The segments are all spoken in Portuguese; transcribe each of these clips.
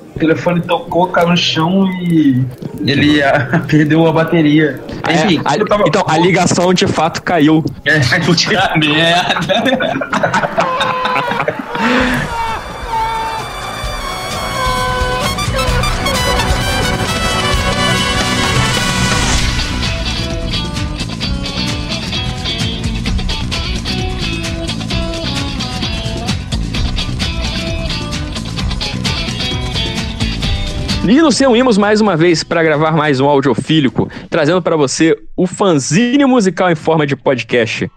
O telefone tocou, caiu no chão e ele perdeu a bateria. Enfim, então a ligação de fato caiu. Puta merda. E nos reunimos mais uma vez para gravar mais um Audiofílico, trazendo para você o fanzine musical em forma de podcast.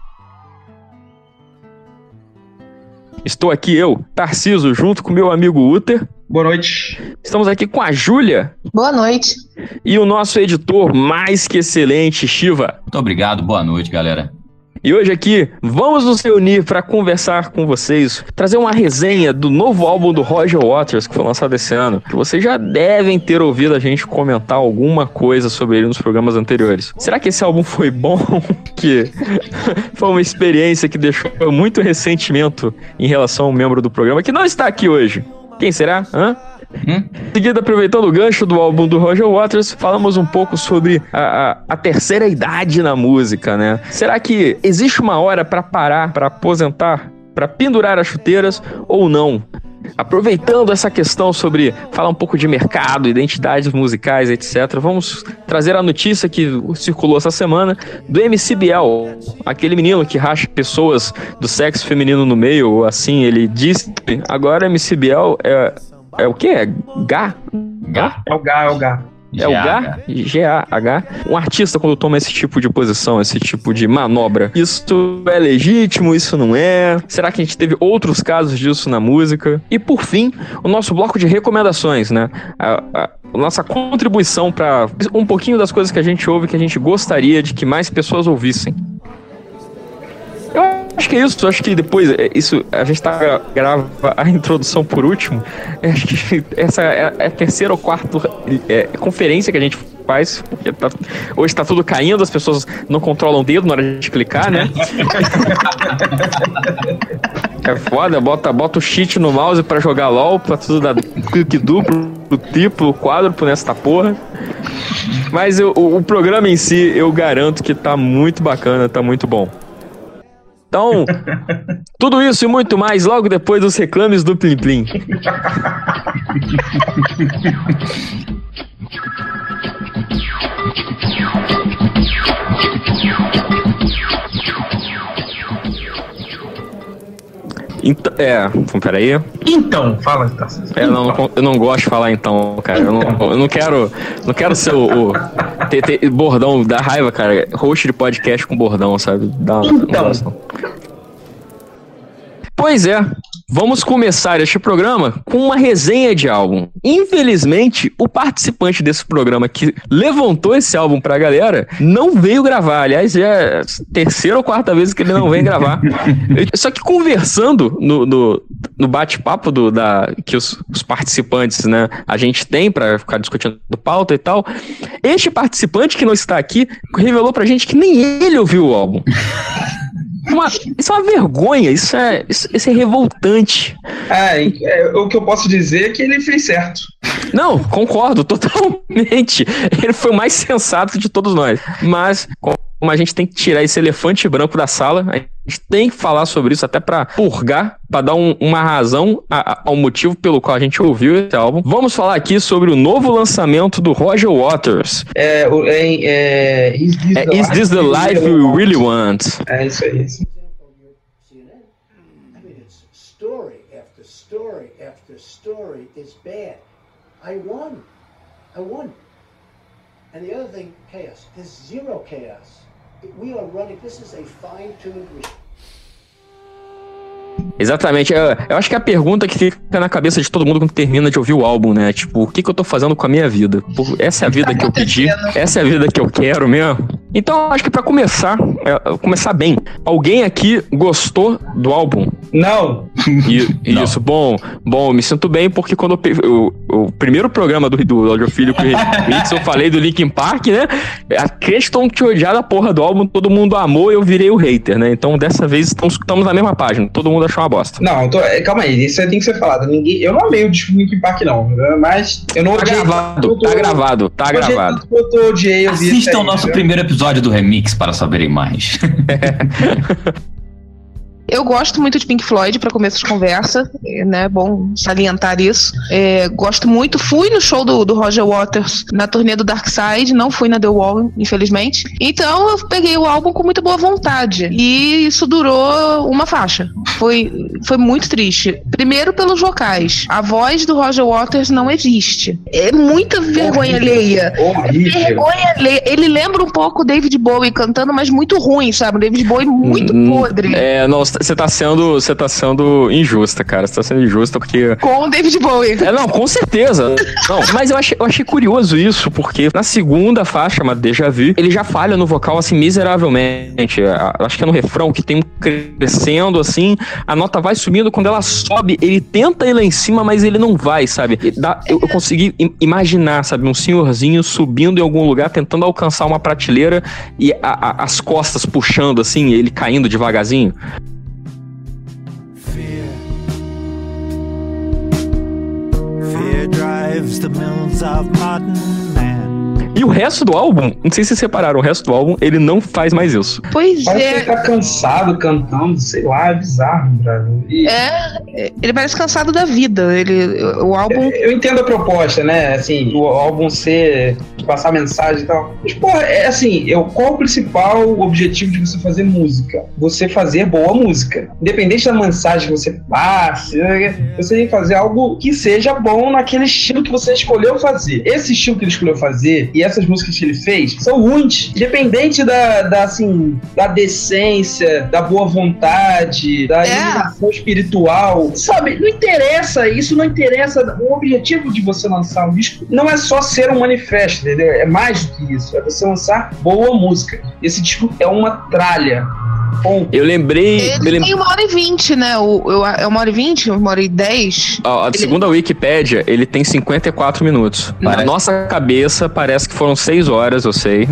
Estou aqui eu, Tarciso, junto com meu amigo Uter. Boa noite. Estamos aqui com a Júlia. Boa noite. E o nosso editor mais que excelente, Shiva. Muito obrigado, boa noite, galera. E hoje aqui, vamos nos reunir para conversar com vocês, trazer uma resenha do novo álbum do Roger Waters, que foi lançado esse ano, que vocês já devem ter ouvido a gente comentar alguma coisa sobre ele nos programas anteriores. Será que esse álbum foi bom? Que foi uma experiência que deixou muito ressentimento em relação a um membro do programa, que não está aqui hoje. Quem será? Em seguida, aproveitando o gancho do álbum do Roger Waters, falamos um pouco sobre a terceira idade na música, né? Será que existe uma hora para parar, para aposentar, para pendurar as chuteiras ou não? Aproveitando essa questão sobre falar um pouco de mercado, identidades musicais, etc., vamos trazer a notícia que circulou essa semana do MC Biel, aquele menino que racha pessoas do sexo feminino no meio, assim ele disse. Agora MC Biel é o quê? É Gá? É o Gá. É o Gá? G-A-H. Um artista, quando toma esse tipo de posição, esse tipo de manobra, isso é legítimo, isso não é? Será que a gente teve outros casos disso na música? E por fim, o nosso bloco de recomendações, né? A nossa contribuição para um pouquinho das coisas que a gente ouve, que a gente gostaria de que mais pessoas ouvissem. Eu acho que é isso, acho que depois isso, a gente grava a introdução por último. Acho que essa é a terceira ou quarta conferência que a gente faz, porque hoje tá tudo caindo, as pessoas não controlam o dedo na hora de clicar, né? É foda, bota o cheat no mouse pra jogar LOL, pra tudo dar clique duplo, triplo, quádruplo nessa porra. Mas o programa em si, eu garanto que tá muito bacana, tá muito bom. Então, tudo isso e muito mais logo depois dos reclames do Plim Plim. Então, peraí. Então, fala, Tarcísio. Eu não gosto de falar então, cara. Eu não quero ser o ter bordão, dá raiva, cara. Host de podcast com bordão, sabe? Então. Pois é, vamos começar este programa com uma resenha de álbum. Infelizmente, o participante desse programa que levantou esse álbum pra galera não veio gravar. Aliás, é a terceira ou quarta vez que ele não vem gravar. Só que conversando no bate-papo que os participantes, né, a gente tem pra ficar discutindo pauta e tal, este participante que não está aqui revelou pra gente que nem ele ouviu o álbum. Isso é uma vergonha, isso é revoltante. O que eu posso dizer é que ele fez certo. Não, concordo totalmente. Ele foi o mais sensato de todos nós. Mas, como a gente tem que tirar esse elefante branco da sala, a gente tem que falar sobre isso até pra purgar, pra dar uma razão ao motivo pelo qual a gente ouviu esse álbum. Vamos falar aqui sobre o novo lançamento do Roger Waters. Is This the Life We Really Want? É isso aí. Story after story after story is bad. I won. And the other thing, chaos. There's zero chaos. We are running, this is a fine-tuned machine. Exatamente, eu acho que é a pergunta que fica na cabeça de todo mundo quando termina de ouvir o álbum, né? Tipo, o que eu tô fazendo com a minha vida? Essa é a vida que eu pedi? Essa é a vida que eu quero mesmo? Então, eu acho que pra começar bem, alguém aqui gostou do álbum? Não. Isso, bom, me sinto bem porque quando eu o primeiro programa do Audiofílico Remix, eu falei do Linkin Park, né? A questão de odiar da porra do álbum, todo mundo amou e eu virei o hater, né? Então, dessa vez, estamos na mesma página. Todo mundo achou uma bosta. Não, calma aí, isso aí tem que ser falado. Eu não amei o disco do Linkin Park, não. Mas eu não odiei. Tá gravado. Eu odiei, Assistam o nosso primeiro episódio do Remix para saberem mais. Eu gosto muito de Pink Floyd para começo de conversa, né? Bom salientar isso. Gosto muito. Fui no show do Roger Waters na turnê do Dark Side, não fui na The Wall, infelizmente. Então eu peguei o álbum com muita boa vontade. E isso durou uma faixa. Foi muito triste. Primeiro pelos vocais. A voz do Roger Waters não existe. É muita vergonha alheia. Vergonha alheia. Ele lembra um pouco o David Bowie cantando, mas muito ruim, sabe? O David Bowie muito podre. Não, você tá sendo injusta, cara. Você tá sendo injusta porque... Com o David Bowie. Não, com certeza. Não, mas eu achei curioso isso, porque na segunda faixa, chamada Déjà Vu, ele já falha no vocal, assim, miseravelmente. Acho que é no refrão, que tem um crescendo, assim, a nota vai subindo, quando ela sobe, ele tenta ir lá em cima, mas ele não vai, sabe? Eu consegui imaginar, sabe, um senhorzinho subindo em algum lugar, tentando alcançar uma prateleira e as costas puxando, assim, ele caindo devagarzinho. Fear drives the mills of modern man. E o resto do álbum, não sei se vocês separaram, o resto do álbum, ele não faz mais isso. Pois parece que ele tá cansado cantando, sei lá, é bizarro, brother. Ele parece cansado da vida. O álbum... Eu entendo a proposta, né? Assim, o álbum ser... passar mensagem e tal. Mas, porra, qual o principal objetivo de você fazer música? Você fazer boa música. Independente da mensagem que você passe, você tem que fazer algo que seja bom naquele estilo que você escolheu fazer. Esse estilo que ele escolheu fazer e essas músicas que ele fez são ruins. Independente da decência, da boa vontade, da iluminação espiritual. Sabe, não interessa. Isso não interessa. O objetivo de você lançar um disco não é só ser um manifesto, entendeu? É mais do que isso. É você lançar boa música. Esse disco é uma tralha. Bom, eu lembrei... Ele tem 1h20, né? É 1h20? 1h10? Segundo a Wikipédia, ele tem 54 minutos. Na nossa cabeça, parece que foram 6 horas, eu sei.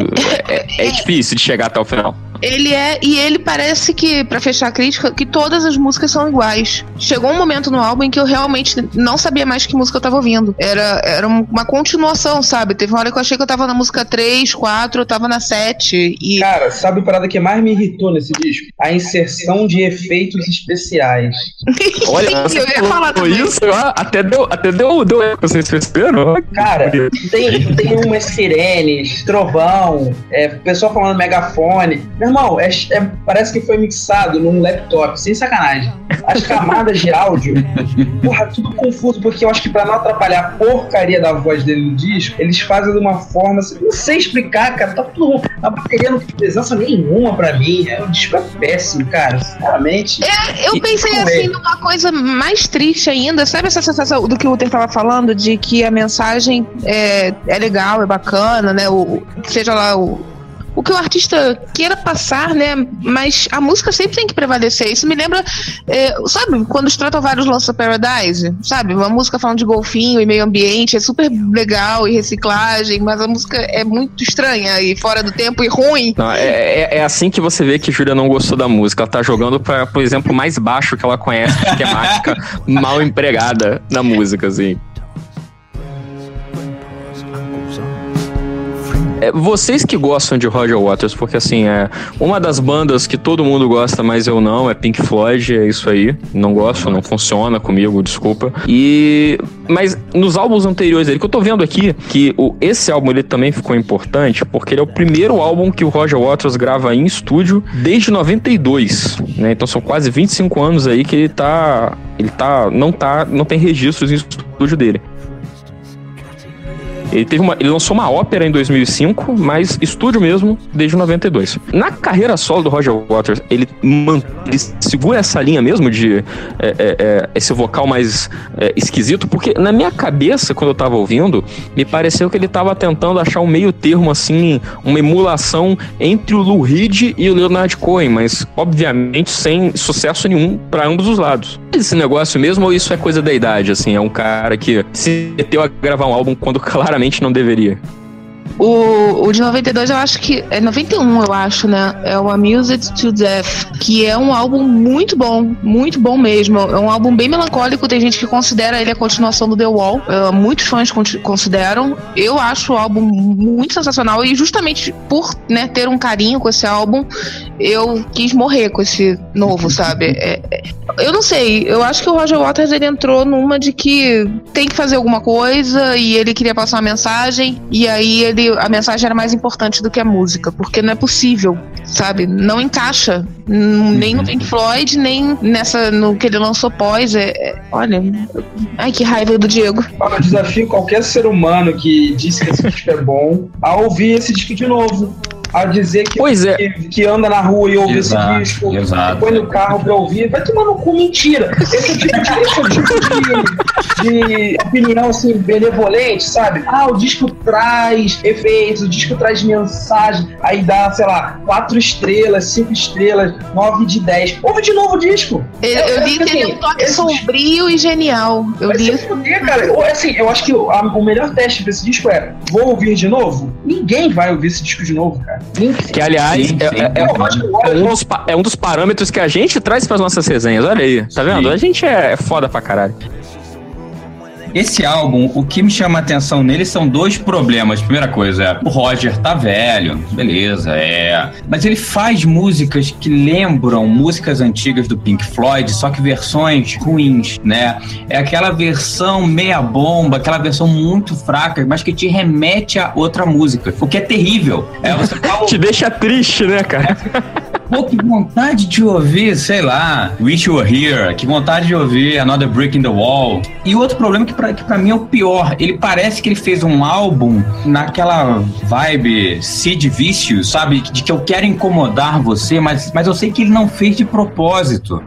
É difícil de chegar até o final. Ele parece que, pra fechar a crítica, que todas as músicas são iguais. Chegou um momento no álbum em que eu realmente não sabia mais que música eu tava ouvindo. Era uma continuação, sabe? Teve uma hora que eu achei que eu tava na música 3, 4, eu tava na 7 e... Cara, sabe a parada que mais me irritou nesse disco? A inserção de efeitos especiais. Olha, eu ia falar isso, até deu eco, vocês perceberam? Cara, tem umas sirenes, trovão, pessoal falando megafone. Meu irmão, parece que foi mixado num laptop, sem sacanagem. As camadas de áudio, porra, tudo confuso, porque eu acho que pra não atrapalhar a porcaria da voz dele no disco, eles fazem de uma forma, assim, não sei explicar, cara, tá tudo... A bateria não tem presença nenhuma pra mim, o disco é péssimo, cara, sinceramente. Eu pensei assim numa coisa mais triste ainda, sabe essa sensação do que o Uther tava falando, de que a mensagem é legal, é bacana, né, seja lá o que o artista queira passar, né? Mas a música sempre tem que prevalecer. Isso me lembra, sabe, quando o Stratovarius lança Paradise, sabe? Uma música falando de golfinho e meio ambiente, é super legal e reciclagem, mas a música é muito estranha e fora do tempo e ruim. Não, é assim que você vê que Júlia não gostou da música. Ela tá jogando para o exemplo mais baixo que ela conhece de temática mal empregada na música, assim. Vocês que gostam de Roger Waters, porque assim, uma das bandas que todo mundo gosta, mas eu não, é Pink Floyd, é isso aí. Não gosto, não funciona comigo, desculpa. Mas nos álbuns anteriores dele, que eu tô vendo aqui, que esse álbum ele também ficou importante, porque ele é o primeiro álbum que o Roger Waters grava em estúdio desde 92, né? Então são quase 25 anos aí que ele não tem registros em estúdio dele. Ele lançou uma ópera em 2005, mas estúdio mesmo desde 92. Na carreira solo do Roger Waters, ele segura essa linha mesmo de esse vocal mais esquisito, porque na minha cabeça, quando eu tava ouvindo, me pareceu que ele tava tentando achar um meio termo, assim, uma emulação entre o Lou Reed e o Leonard Cohen, mas obviamente sem sucesso nenhum pra ambos os lados. Esse negócio mesmo, ou isso é coisa da idade, assim, é um cara que se meteu a gravar um álbum quando claramente não deveria? O de 92 eu acho que... É 91, eu acho, né? É o Amused to Death, que é um álbum muito bom mesmo. É um álbum bem melancólico, tem gente que considera ele a continuação do The Wall. Muitos fãs consideram. Eu acho o álbum muito sensacional e justamente por, né, ter um carinho com esse álbum, eu quis morrer com esse novo, sabe? Eu não sei, eu acho que o Roger Waters, ele entrou numa de que tem que fazer alguma coisa e ele queria passar uma mensagem, e aí a mensagem era mais importante do que a música, porque não é possível, sabe? Não encaixa nem no Pink Floyd, nem no que ele lançou pós. Olha, ai, que raiva do Diego. Eu desafio qualquer ser humano que disse que esse disco é bom a ouvir esse disco de novo. A dizer que anda na rua e ouve esse disco, põe no carro pra ouvir, vai tomar no cu, mentira. Esse é o tipo de opinião, assim, benevolente, sabe? O disco traz efeitos, o disco traz mensagem, aí dá, sei lá, 4 estrelas, 5 estrelas, 9 de 10. Ouve de novo o disco. Eu li que ele é um toque sombrio e genial. Eu li isso. Cara, assim, eu acho que o melhor teste desse disco é: vou ouvir de novo? Ninguém vai ouvir esse disco de novo, cara. Que, aliás, é um dos parâmetros que a gente traz para as nossas resenhas. Olha aí, tá vendo? A gente é foda pra caralho. Esse álbum, o que me chama a atenção nele são 2 problemas. Primeira coisa, o Roger tá velho, beleza, mas ele faz músicas que lembram músicas antigas do Pink Floyd, só que versões ruins, né? É aquela versão meia bomba, aquela versão muito fraca, mas que te remete a outra música, o que é terrível. Te deixa triste, né, cara? Pô, que vontade de ouvir, sei lá, Wish You Were Here, que vontade de ouvir Another Brick in the Wall. E o outro problema que pra mim é o pior, ele parece que ele fez um álbum naquela vibe Sid Vicious, sabe? De que eu quero incomodar você, mas eu sei que ele não fez de propósito.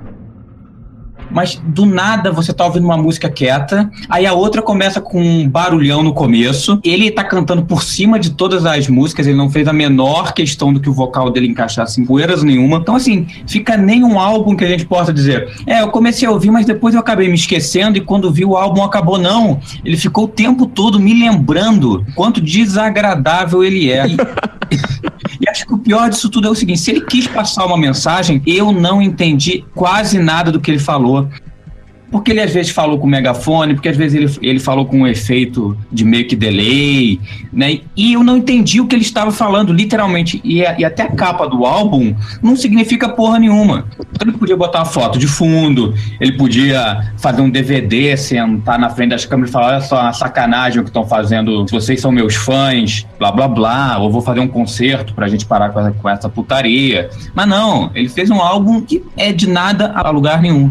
Mas do nada você tá ouvindo uma música quieta, aí a outra começa com um barulhão no começo, ele tá cantando por cima de todas as músicas, ele não fez a menor questão do que o vocal dele encaixasse em poeiras nenhuma. Então assim, fica nem um álbum que a gente possa dizer, eu comecei a ouvir, mas depois eu acabei me esquecendo e quando vi o álbum acabou. Não, ele ficou o tempo todo me lembrando quanto desagradável ele é. E acho que o pior disso tudo é o seguinte: se ele quis passar uma mensagem, eu não entendi quase nada do que ele falou. Porque ele às vezes falou com megafone, porque às vezes ele falou com um efeito de meio que delay, né? E eu não entendi o que ele estava falando, literalmente. E até a capa do álbum não significa porra nenhuma. Então ele podia botar uma foto de fundo, ele podia fazer um DVD, sentar na frente das câmeras e falar: olha só a sacanagem que estão fazendo, vocês são meus fãs, blá blá blá, ou vou fazer um concerto pra gente parar com essa putaria. Mas não, ele fez um álbum que é de nada a lugar nenhum.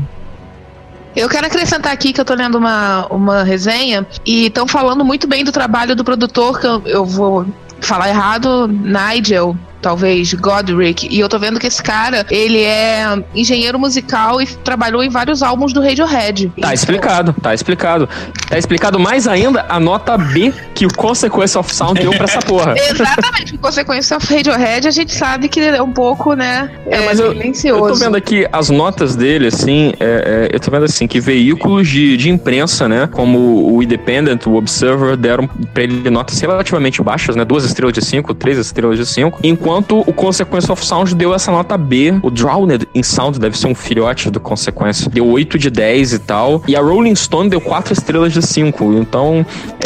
Eu quero acrescentar aqui que eu tô lendo uma resenha e estão falando muito bem do trabalho do produtor, que eu vou falar errado, Nigel, talvez, Godrich, e eu tô vendo que esse cara, ele é engenheiro musical e trabalhou em vários álbuns do Radiohead. Tá explicado. Tá explicado mais ainda a nota B que o Consequence of Sound deu pra essa porra. Exatamente, o Consequence of Radiohead a gente sabe que é um pouco, né, mas silencioso. Eu tô vendo aqui as notas dele, assim, eu tô vendo assim, que veículos de imprensa, né, como o Independent, o Observer, deram pra ele notas relativamente baixas, né, 2 estrelas de 5, 3 estrelas de 5, enquanto o Consequence of Sound deu essa nota B. O Drowned in Sound deve ser um filhote do Consequence, deu 8 de 10 e tal, e a Rolling Stone deu 4 estrelas de 5, então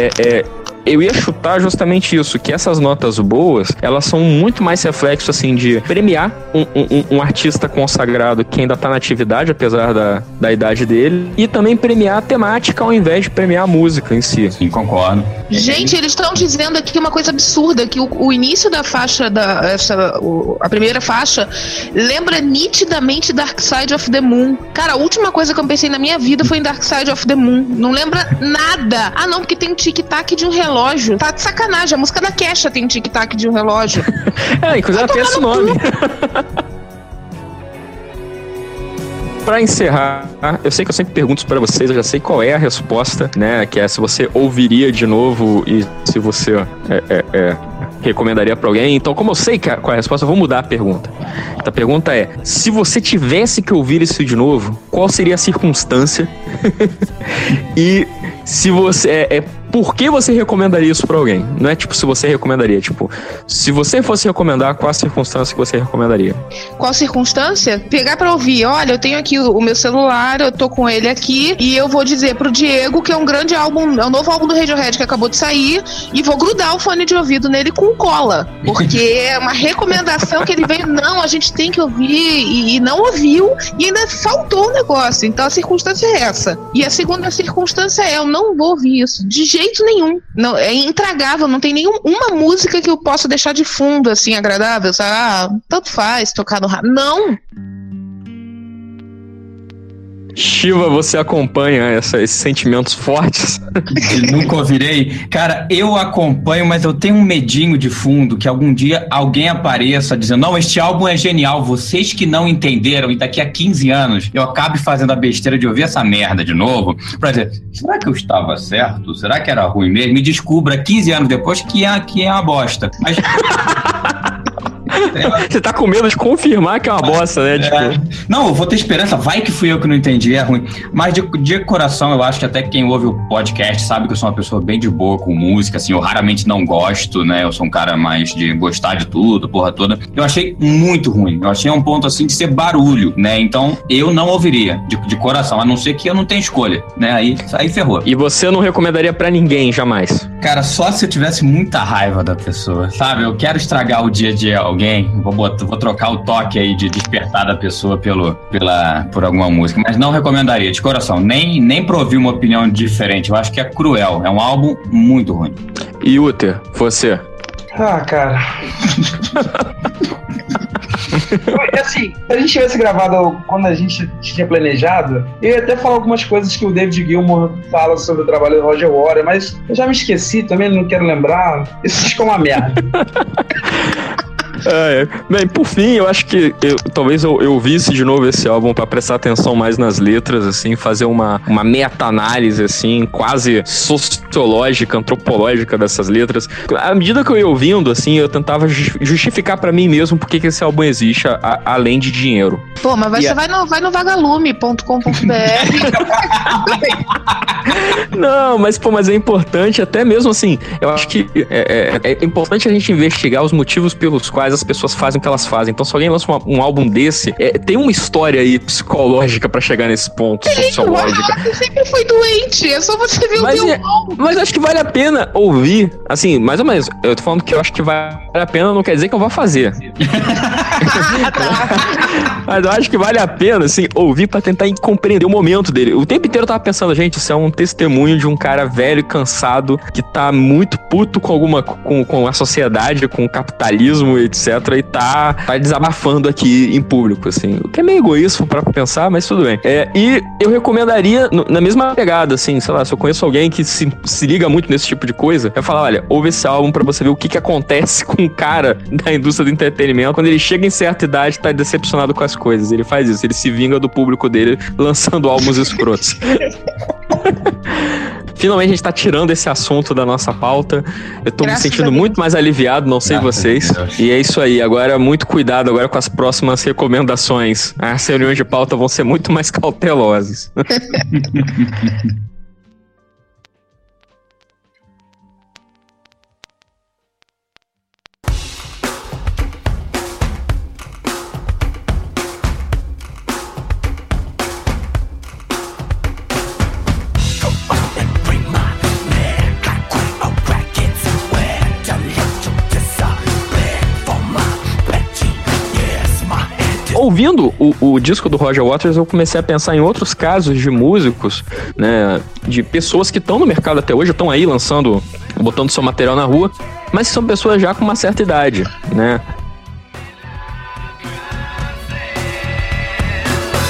eu ia chutar justamente isso, que essas notas boas, elas são muito mais reflexo, assim, de premiar um artista consagrado que ainda tá na atividade, apesar da idade dele, e também premiar a temática ao invés de premiar a música em si. Sim, concordo. Gente, eles estão dizendo aqui uma coisa absurda, que o início da faixa, a primeira faixa, lembra nitidamente Dark Side of the Moon. Cara, a última coisa que eu pensei na minha vida foi em Dark Side of the Moon. Não lembra nada. Não, porque tem um tic-tac de um relógio relógio. Tá de sacanagem. A música da Kesha tem um tic-tac de um relógio. Inclusive ela tem esse nome. Pra encerrar, eu sei que eu sempre pergunto pra vocês, eu já sei qual é a resposta, né? Que é se você ouviria de novo e se você recomendaria pra alguém. Então, como eu sei qual é a resposta, eu vou mudar a pergunta. A pergunta é, se você tivesse que ouvir isso de novo, qual seria a circunstância? E se você... por que você recomendaria isso pra alguém? Não é tipo se você recomendaria, tipo, se você fosse recomendar, qual a circunstância que você recomendaria? Qual circunstância? Pegar pra ouvir, olha, eu tenho aqui o meu celular, eu tô com ele aqui, e eu vou dizer pro Diego que é um grande álbum, é um novo álbum do Radiohead que acabou de sair, e vou grudar o fone de ouvido nele com cola, porque é uma recomendação que ele veio, não, a gente tem que ouvir, e não ouviu, e ainda faltou o negócio, então a circunstância é essa. E a segunda circunstância é, eu não vou ouvir isso, de jeito nenhum. Não, é intragável, não tem nenhuma música que eu possa deixar de fundo, assim, agradável, sabe? Tanto faz tocar no rádio. Não! Shiva, você acompanha esses sentimentos fortes? Nunca ouvirei. Cara, eu acompanho, mas eu tenho um medinho de fundo que algum dia alguém apareça dizendo, não, este álbum é genial, vocês que não entenderam, e daqui a 15 anos eu acabe fazendo a besteira de ouvir essa merda de novo, pra dizer, será que eu estava certo? Será que era ruim mesmo? Me descubra 15 anos depois que é uma bosta. Mas... Você tá com medo de confirmar que é uma bosta, né? Tipo... Não, eu vou ter esperança, vai que fui eu que não entendi, é ruim. Mas de coração, eu acho que até quem ouve o podcast sabe que eu sou uma pessoa bem de boa com música, assim, eu raramente não gosto, né? Eu sou um cara mais de gostar de tudo, porra toda. Eu achei muito ruim, eu achei um ponto, assim, de ser barulho, né? Então, eu não ouviria, de coração, a não ser que eu não tenha escolha, né? Aí ferrou. E você não recomendaria pra ninguém, jamais? Cara, só se eu tivesse muita raiva da pessoa, sabe? Eu quero estragar o dia de alguém, vou trocar o toque aí de despertar da pessoa por alguma música, mas não recomendaria, de coração, nem pra ouvir uma opinião diferente, eu acho que é cruel, é um álbum muito ruim. E Uther, você? Ah, cara... Assim, se a gente tivesse gravado quando a gente tinha planejado, eu ia até falar algumas coisas que o David Gilmour fala sobre o trabalho do Roger Waters, mas eu já me esqueci, também não quero lembrar. Isso ficou uma merda. Bem, por fim, eu acho que talvez eu ouvisse de novo esse álbum pra prestar atenção mais nas letras, assim, fazer uma meta-análise, assim, quase sociológica, antropológica dessas letras. À medida que eu ia ouvindo, assim, eu tentava justificar pra mim mesmo por que esse álbum existe, além de dinheiro. Pô, mas você vai no vagalume.com.br. Não, mas é importante, até mesmo assim, eu acho que é importante a gente investigar os motivos pelos quais as pessoas fazem o que elas fazem. Então, se alguém lança um álbum desse, tem uma história aí psicológica pra chegar nesse ponto, sociológica. Você sempre foi doente, é só você ver o meu álbum. Mas acho que vale a pena ouvir, assim, mais ou menos. Eu tô falando que eu acho que vale a pena, não quer dizer que eu vá fazer. Mas eu acho que vale a pena, assim, ouvir pra tentar compreender o momento dele. O tempo inteiro eu tava pensando, gente, isso é um testemunho de um cara velho e cansado que tá muito puto com a sociedade, com o capitalismo, etc. E tá desabafando aqui em público, assim. O que é meio egoísta pra pensar, mas tudo bem. E eu recomendaria, na mesma pegada, assim, sei lá, se eu conheço alguém que se liga muito nesse tipo de coisa, eu falar, olha, ouve esse álbum pra você ver o que acontece com um cara da indústria do entretenimento quando ele chega em certa idade e tá decepcionado com as coisas. Ele faz isso, ele se vinga do público dele lançando álbuns escrotos. Finalmente a gente tá tirando esse assunto da nossa pauta. Eu tô me sentindo muito mais aliviado, não sei vocês. E é isso aí, agora muito cuidado agora com as próximas recomendações. As reuniões de pauta vão ser muito mais cautelosas. Ouvindo o disco do Roger Waters, eu comecei a pensar em outros casos de músicos, né, de pessoas que estão no mercado até hoje, estão aí botando seu material na rua, mas são pessoas já com uma certa idade, né?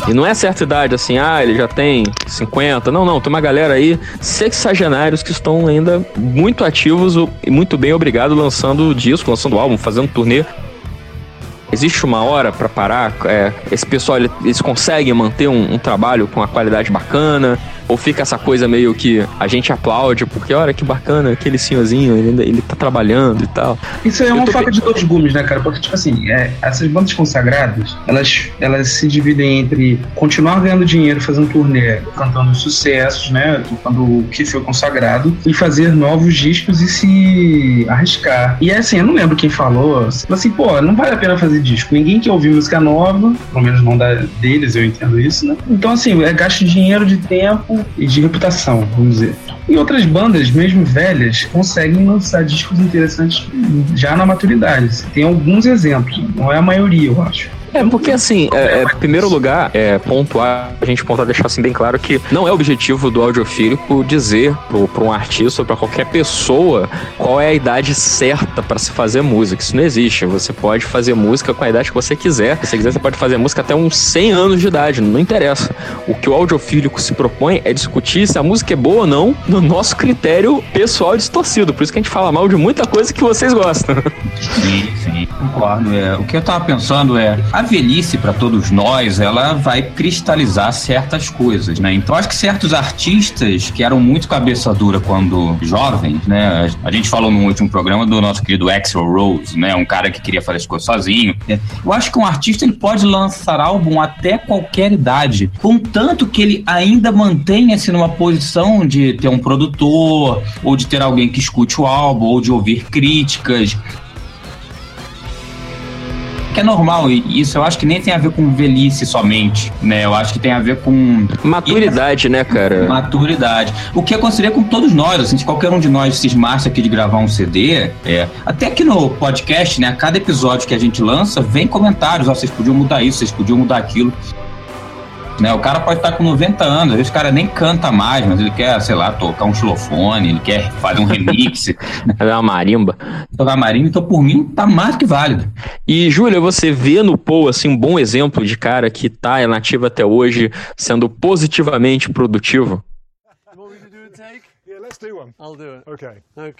E não é certa idade, assim, ele já tem 50. Não, tem uma galera aí, sexagenários, que estão ainda muito ativos e muito bem, obrigado, lançando disco, lançando álbum, fazendo turnê. Existe uma hora pra parar? Esse pessoal, eles conseguem manter um trabalho com uma qualidade bacana? Ou fica essa coisa meio que a gente aplaude, porque olha que bacana, aquele senhorzinho, ele tá trabalhando e tal. Isso aí é uma faca de dois gumes, né, cara? Porque, tipo assim, essas bandas consagradas, elas se dividem entre continuar ganhando dinheiro fazendo turnê, cantando sucessos, né, tocando o que foi consagrado, e fazer novos discos e se arriscar. E assim, eu não lembro quem falou, assim, não vale a pena fazer disco. Ninguém quer ouvir música nova, pelo menos não deles, eu entendo isso, né? Então, assim, gasto de dinheiro, de tempo e de reputação, vamos dizer. E outras bandas, mesmo velhas, conseguem lançar discos interessantes já na maturidade. Tem alguns exemplos, não é a maioria, eu acho. Porque assim, em primeiro lugar, a gente pontuar, deixar assim bem claro que não é objetivo do audiofílico dizer para um artista ou para qualquer pessoa qual é a idade certa para se fazer música. Isso não existe. Você pode fazer música com a idade que você quiser. Se você quiser, você pode fazer música até uns 100 anos de idade, não interessa. O que o audiofílico se propõe é discutir se a música é boa ou não no nosso critério pessoal distorcido. Por isso que a gente fala mal de muita coisa que vocês gostam. Sim, concordo. O que eu tava pensando a velhice, para todos nós, ela vai cristalizar certas coisas, né? Então, acho que certos artistas que eram muito cabeça dura quando jovens, né? A gente falou no último programa do nosso querido Axl Rose, né? Um cara que queria fazer as coisas sozinho. Eu acho que um artista, ele pode lançar álbum até qualquer idade, contanto que ele ainda mantenha-se numa posição de ter um produtor, ou de ter alguém que escute o álbum, ou de ouvir críticas. Que é normal, e isso eu acho que nem tem a ver com velhice somente, né? Eu acho que tem a ver com... maturidade, né, cara? Maturidade. O que aconselho com todos nós, assim, se qualquer um de nós cismasse aqui de gravar um CD, até aqui no podcast, né, a cada episódio que a gente lança, vem comentários, vocês podiam mudar isso, vocês podiam mudar aquilo. Né, o cara pode estar com 90 anos, às vezes o cara nem canta mais, mas ele quer, sei lá, tocar um xilofone, ele quer fazer um remix. Fazer uma marimba. Tocar marimba, então por mim tá mais que válido. E, Júlia, você vê no Paul, assim, um bom exemplo de cara que tá nativo até hoje, sendo positivamente produtivo? Yeah, let's do one. I'll do it. Okay.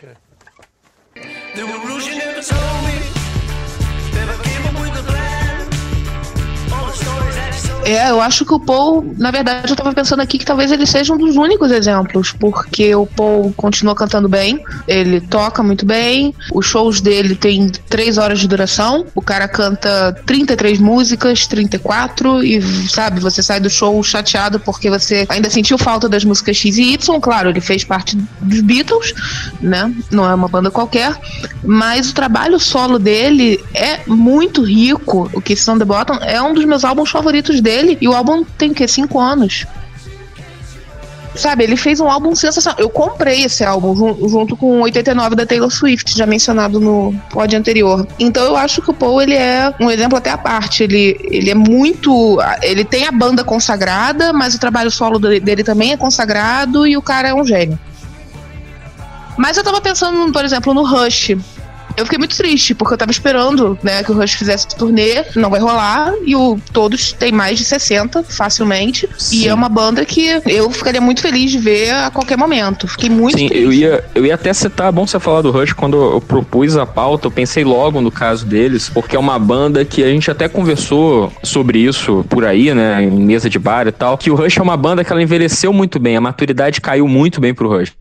Eu acho que o Paul, na verdade, eu tava pensando aqui que talvez ele seja um dos únicos exemplos, porque o Paul continua cantando bem, ele toca muito bem, os shows dele tem 3 horas de duração, o cara canta 33 músicas, 34, e sabe, você sai do show chateado porque você ainda sentiu falta das músicas X e Y. Claro, ele fez parte dos Beatles, né, não é uma banda qualquer, mas o trabalho solo dele é muito rico. O Kiss on the Bottom é um dos meus álbuns favoritos dele, e o álbum tem o quê? 5 anos. Sabe, ele fez um álbum sensacional. Eu comprei esse álbum junto com 89 da Taylor Swift, já mencionado no pod anterior. Então eu acho que o Paul, ele é um exemplo até à parte. Ele é muito... Ele tem a banda consagrada, mas o trabalho solo dele também é consagrado, e o cara é um gênio. Mas eu tava pensando, por exemplo, no Rush. Eu fiquei muito triste, porque eu tava esperando, né, que o Rush fizesse turnê, não vai rolar, e todos têm mais de 60, facilmente. Sim. E é uma banda que eu ficaria muito feliz de ver a qualquer momento. Fiquei muito triste. Eu ia até citar, bom você falar do Rush, quando eu propus a pauta, eu pensei logo no caso deles, porque é uma banda que a gente até conversou sobre isso por aí, né, em mesa de bar e tal, que o Rush é uma banda que ela envelheceu muito bem, a maturidade caiu muito bem pro Rush.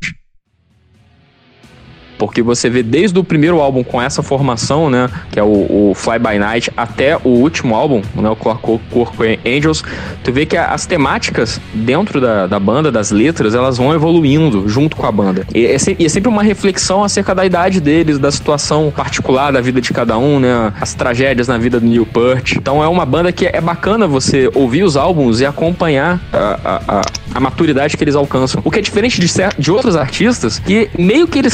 Porque você vê desde o primeiro álbum com essa formação, né, que é o Fly By Night, até o último álbum, né, o Clockwork Angels, tu vê que as temáticas dentro da banda, das letras, elas vão evoluindo junto com a banda. E é sempre uma reflexão acerca da idade deles, da situação particular da vida de cada um, né, as tragédias na vida do Neil Peart. Então é uma banda que é bacana você ouvir os álbuns e acompanhar a maturidade que eles alcançam. O que é diferente de outros artistas, que meio que eles, vamos dizer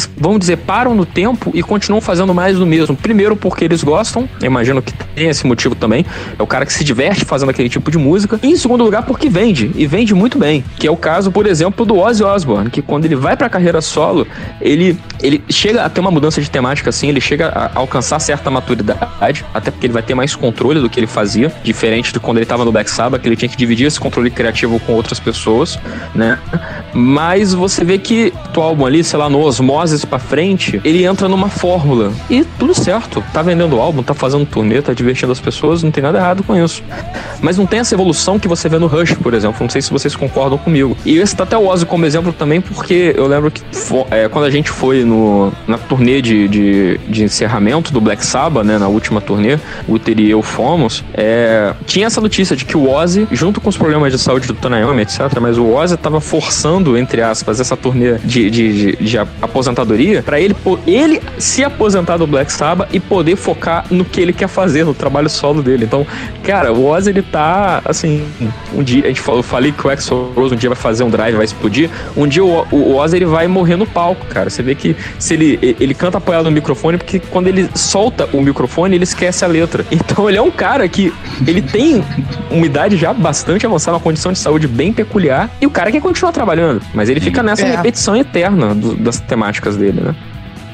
param no tempo e continuam fazendo mais do mesmo. Primeiro porque eles gostam, eu imagino que tem esse motivo também, é o cara que se diverte fazendo aquele tipo de música. E em segundo lugar porque vende, e vende muito bem, que é o caso, por exemplo, do Ozzy Osbourne, que quando ele vai pra carreira solo, ele chega a ter uma mudança de temática assim, ele chega a alcançar certa maturidade, até porque ele vai ter mais controle do que ele fazia, diferente de quando ele tava no Black Sabbath, que ele tinha que dividir esse controle criativo com outras pessoas, né? Mas você vê que o álbum ali, sei lá, no Osmosis pra frente, ele entra numa fórmula e tudo certo, tá vendendo o álbum, tá fazendo turnê, tá divertindo as pessoas, não tem nada errado com isso. Mas não tem essa evolução que você vê no Rush, por exemplo, não sei se vocês concordam comigo. E eu cito até o Ozzy como exemplo também, porque eu lembro que quando a gente foi na turnê de encerramento do Black Sabbath, né, na última turnê, o Uther e eu fomos, tinha essa notícia de que o Ozzy, junto com os problemas de saúde do Tony Iommi, etc., mas o Ozzy tava forçando, entre aspas, essa turnê de aposentadoria pra ele se aposentar do Black Sabbath e poder focar no que ele quer fazer, no trabalho solo dele. Então, cara, o Ozzy, ele tá, assim, um dia, eu falei que o Axl Rose um dia vai fazer um drive, vai explodir, um dia o Ozzy, ele vai morrer no palco, cara. Você vê que se ele canta apoiado no microfone, porque quando ele solta o microfone, ele esquece a letra. Então ele é um cara que ele tem uma idade já bastante avançada, uma condição de saúde bem peculiar, e o cara quer continuar trabalhando, mas ele fica nessa repetição eterna das temáticas dele, né?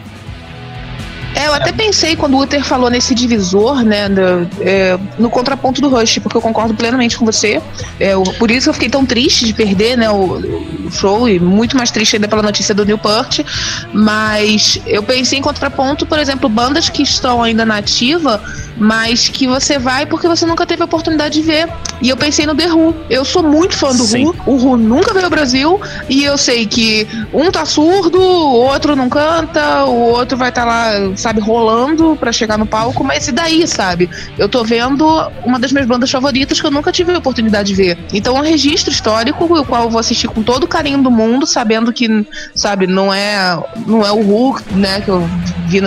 Eu até pensei quando o Uther falou nesse divisor, né, no contraponto do Rush, porque eu concordo plenamente com você. Por isso eu fiquei tão triste de perder, né, o show, e muito mais triste ainda pela notícia do Newport. Mas eu pensei em contraponto, por exemplo, bandas que estão ainda na ativa, mas que você vai porque você nunca teve a oportunidade de ver. E eu pensei no The Who. Eu sou muito fã do Who. O Who nunca veio ao Brasil, e eu sei que um tá surdo, o outro não canta, o outro vai estar lá, sabe, rolando pra chegar no palco, mas e daí, sabe? Eu tô vendo uma das minhas bandas favoritas que eu nunca tive a oportunidade de ver. Então é um registro histórico, o qual eu vou assistir com todo o carinho do mundo, sabendo que, sabe, não é o Who, né, que eu vi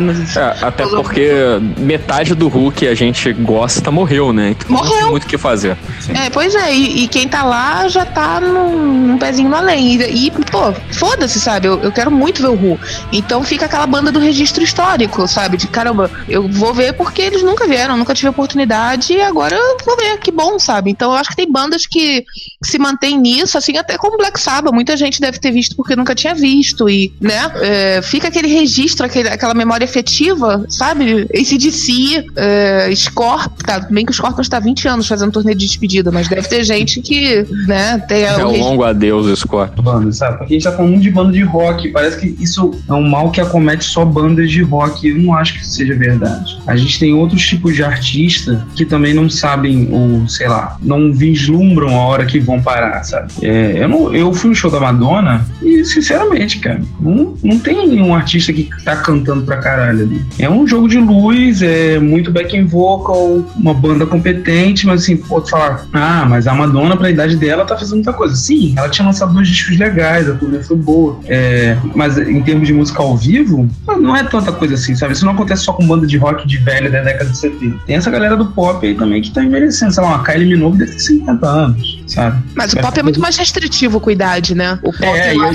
até porque metade do Who que a gente gosta morreu, né? Então não tem muito o que fazer. Pois é, e quem tá lá já tá num pezinho no além. E pô, foda-se, sabe? Eu quero muito ver o Who. Então fica aquela banda do registro histórico, sabe? De caramba, eu vou ver porque eles nunca vieram, nunca tive oportunidade, e agora eu vou ver, que bom, sabe? Então eu acho que tem bandas que se mantêm nisso, assim, até como Black Sabbath, muita gente deve ter visto porque nunca tinha visto, e, né? Fica aquele registro, aquela memória afetiva, sabe? AC/DC, Scorpions, tá bem que o Scorpions tá 20 anos fazendo turnê de despedida, mas deve ter gente que, né, tem um longo adeus, Scorpions. Banda, sabe? Porque a gente tá falando muito de banda de rock, parece que isso é um mal que acomete só bandas de rock, eu não acho que isso seja verdade. A gente tem outros tipos de artista que também não sabem, ou sei lá, não vislumbram a hora que vão parar, sabe? Eu fui no show da Madonna e, sinceramente, cara, não tem um artista que tá cantando pra caralho ali. É um jogo de luz, é muito backing vocal, uma banda competente, mas assim, pô, tu falar, mas a Madonna, pra idade dela, tá fazendo muita coisa. Sim, ela tinha lançado 2 discos legais, a turnê foi boa, mas em termos de música ao vivo, não é tanta coisa assim, sabe? Isso não acontece só com banda de rock de velho da década de 70. Tem essa galera do pop aí também que tá envelhecendo, sei lá, uma Kylie Minogue deve ter 50 anos, sabe? Mas o pop é muito mais restritivo com a idade, né? O pop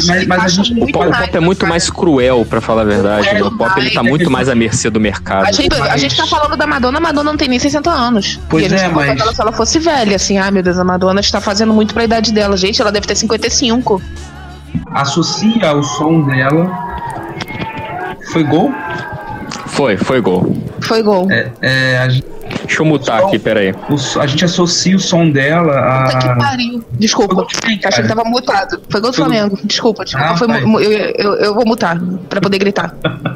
o pop é muito mais cruel, pra falar a verdade. O pop, ele tá muito mais à mercê do mercado. A gente tá falando da Madonna, a Madonna não tem nem 60 anos. Pois mas se ela fosse velha, assim, meu Deus, a Madonna está fazendo muito pra idade dela. Gente, ela deve ter 55. Associa o som dela. Foi gol? Foi gol. Foi gol. Deixa eu mutar aqui, peraí. A gente associa o som dela a... Puta que pariu. Desculpa, achei que tava mutado. Foi gol do Flamengo. Desculpa. Eu vou mutar pra poder gritar.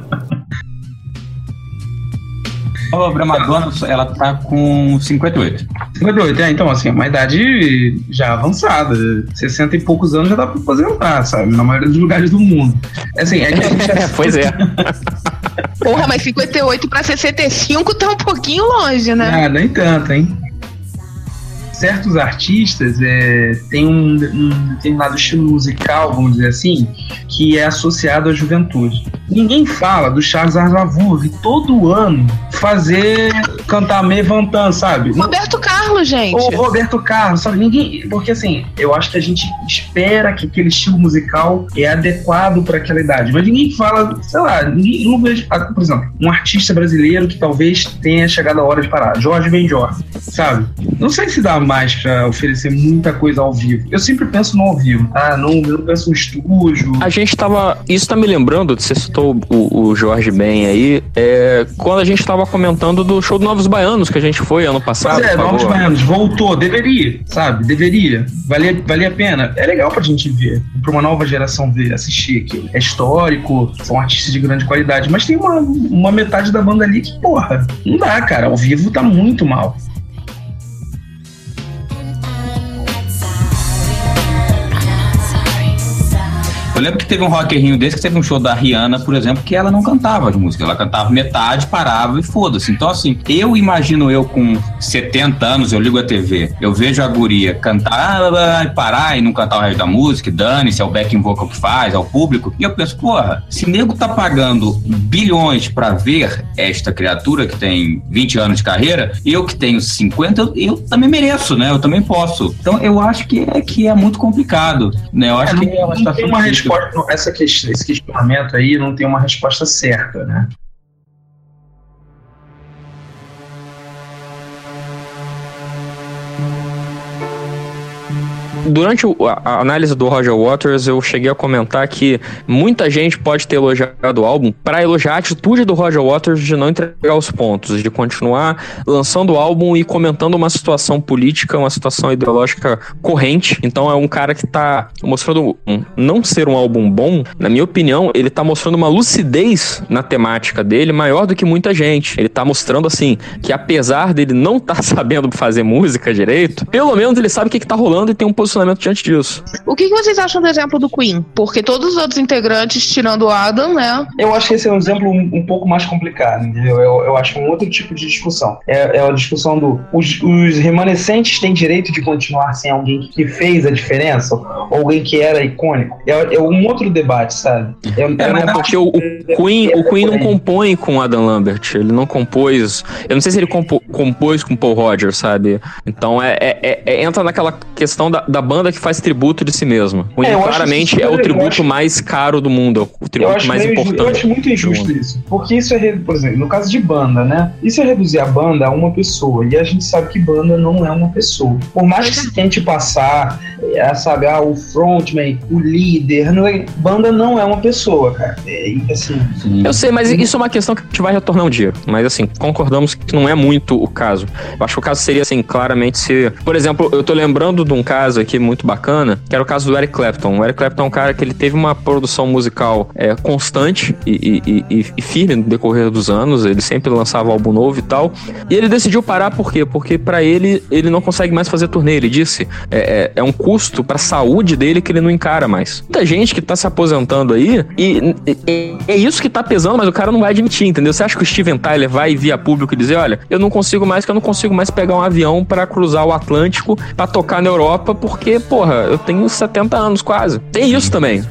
A Madonna, ela tá com 58. 58, então assim, uma idade já avançada. 60 e poucos anos já dá pra aposentar, sabe? Na maioria dos lugares do mundo. Assim, que a gente... Pois é. Porra, mas 58 pra 65 tá um pouquinho longe, né? Nem tanto, hein? certos artistas têm um determinado estilo musical, vamos dizer assim, que é associado à juventude. Ninguém fala do Charles Aznavour todo ano cantar Mevantan, sabe? Roberto Carlos, gente. Ou Roberto Carlos, sabe? Ninguém, porque assim, eu acho que a gente espera que aquele estilo musical é adequado para aquela idade, mas ninguém fala, sei lá, não vejo, por exemplo, um artista brasileiro que talvez tenha chegado a hora de parar, Jorge Benjor, sabe? Não sei se dá mais para oferecer muita coisa ao vivo. Eu sempre penso no ao vivo, não penso no estúdio. A gente tava, isso tá me lembrando, você citou o Jorge Ben aí, quando a gente tava comentando do show do Novos Baianos que a gente foi ano passado. Pois Novos Baianos, voltou, deveria, sabe? Deveria, valia a pena. É legal pra gente ver, pra uma nova geração ver, assistir aqui. É histórico, são artistas de grande qualidade, mas tem uma metade da banda ali que, porra, não dá, cara, ao vivo tá muito mal. Eu lembro que teve um Rock in Rio desse, que teve um show da Rihanna, por exemplo, que ela não cantava as músicas, ela cantava metade, parava e foda-se. Então, assim, eu imagino eu com 70 anos, eu ligo a TV, eu vejo a guria cantar, parar e não cantar o resto da música, dane-se, é o backing vocal que faz, é o público, e eu penso, porra, se nego tá pagando bilhões pra ver esta criatura que tem 20 anos de carreira, eu que tenho 50, eu também mereço, né? Eu também posso. Então, eu acho que é muito complicado, né? Eu acho que é uma situação difícil. Esse questionamento aí não tem uma resposta certa, né? Durante a análise do Roger Waters, eu cheguei a comentar que muita gente pode ter elogiado o álbum para elogiar a atitude do Roger Waters de não entregar os pontos, de continuar lançando o álbum e comentando uma situação política, uma situação ideológica corrente. Então é um cara que tá mostrando não ser um álbum bom. Na minha opinião, ele tá mostrando uma lucidez na temática dele maior do que muita gente. Ele tá mostrando, assim, que apesar dele não tá sabendo fazer música direito, pelo menos ele sabe o que tá rolando e tem um posicionamento diante disso. O que vocês acham do exemplo do Queen? Porque todos os outros integrantes, tirando o Adam, né? Eu acho que esse é um exemplo um pouco mais complicado, entendeu? Eu acho um outro tipo de discussão. É a discussão os remanescentes têm direito de continuar sem alguém que fez a diferença? Ou alguém que era icônico? É um outro debate, sabe? Porque o Queen não compõe com Adam Lambert. Ele não compôs... Eu não sei se ele compôs com Paul Rodgers, sabe? Então entra naquela questão da banda que faz tributo de si mesma. O Queen claramente é o tributo mais caro do mundo, o tributo mais importante. Eu acho muito injusto isso, porque isso por exemplo, no caso de banda, né? Isso é reduzir a banda a uma pessoa, e a gente sabe que banda não é uma pessoa. Por mais que se tente passar, sabe, o frontman, o líder, banda não é uma pessoa, cara. Assim, eu sei, mas isso é uma questão que a gente vai retornar um dia. Mas assim, concordamos que não é muito o caso. Eu acho que o caso seria, assim, claramente se... Por exemplo, eu tô lembrando de um caso aqui muito bacana, que era o caso do Eric Clapton. O Eric Clapton é um cara que ele teve uma produção musical constante e firme no decorrer dos anos. Ele sempre lançava álbum novo e tal. E ele decidiu parar por quê? Porque pra ele não consegue mais fazer turnê. Ele disse, é um custo pra saúde dele que ele não encara mais. Muita gente que tá se aposentando aí, e é isso que tá pesando, mas o cara não vai admitir, entendeu? Você acha que o Steven Tyler vai vir a público e dizer, olha, eu não consigo mais pegar um avião pra cruzar o Atlântico pra tocar na Europa, porque, porra, eu tenho 70 anos quase. Tem isso também.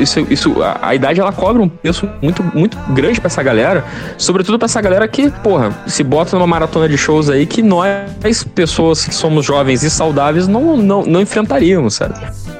A idade, ela cobra um preço muito, muito grande pra essa galera, sobretudo pra essa galera que, porra, se bota numa maratona de shows aí que nós, pessoas que somos jovens e saudáveis, não enfrentaríamos, sabe?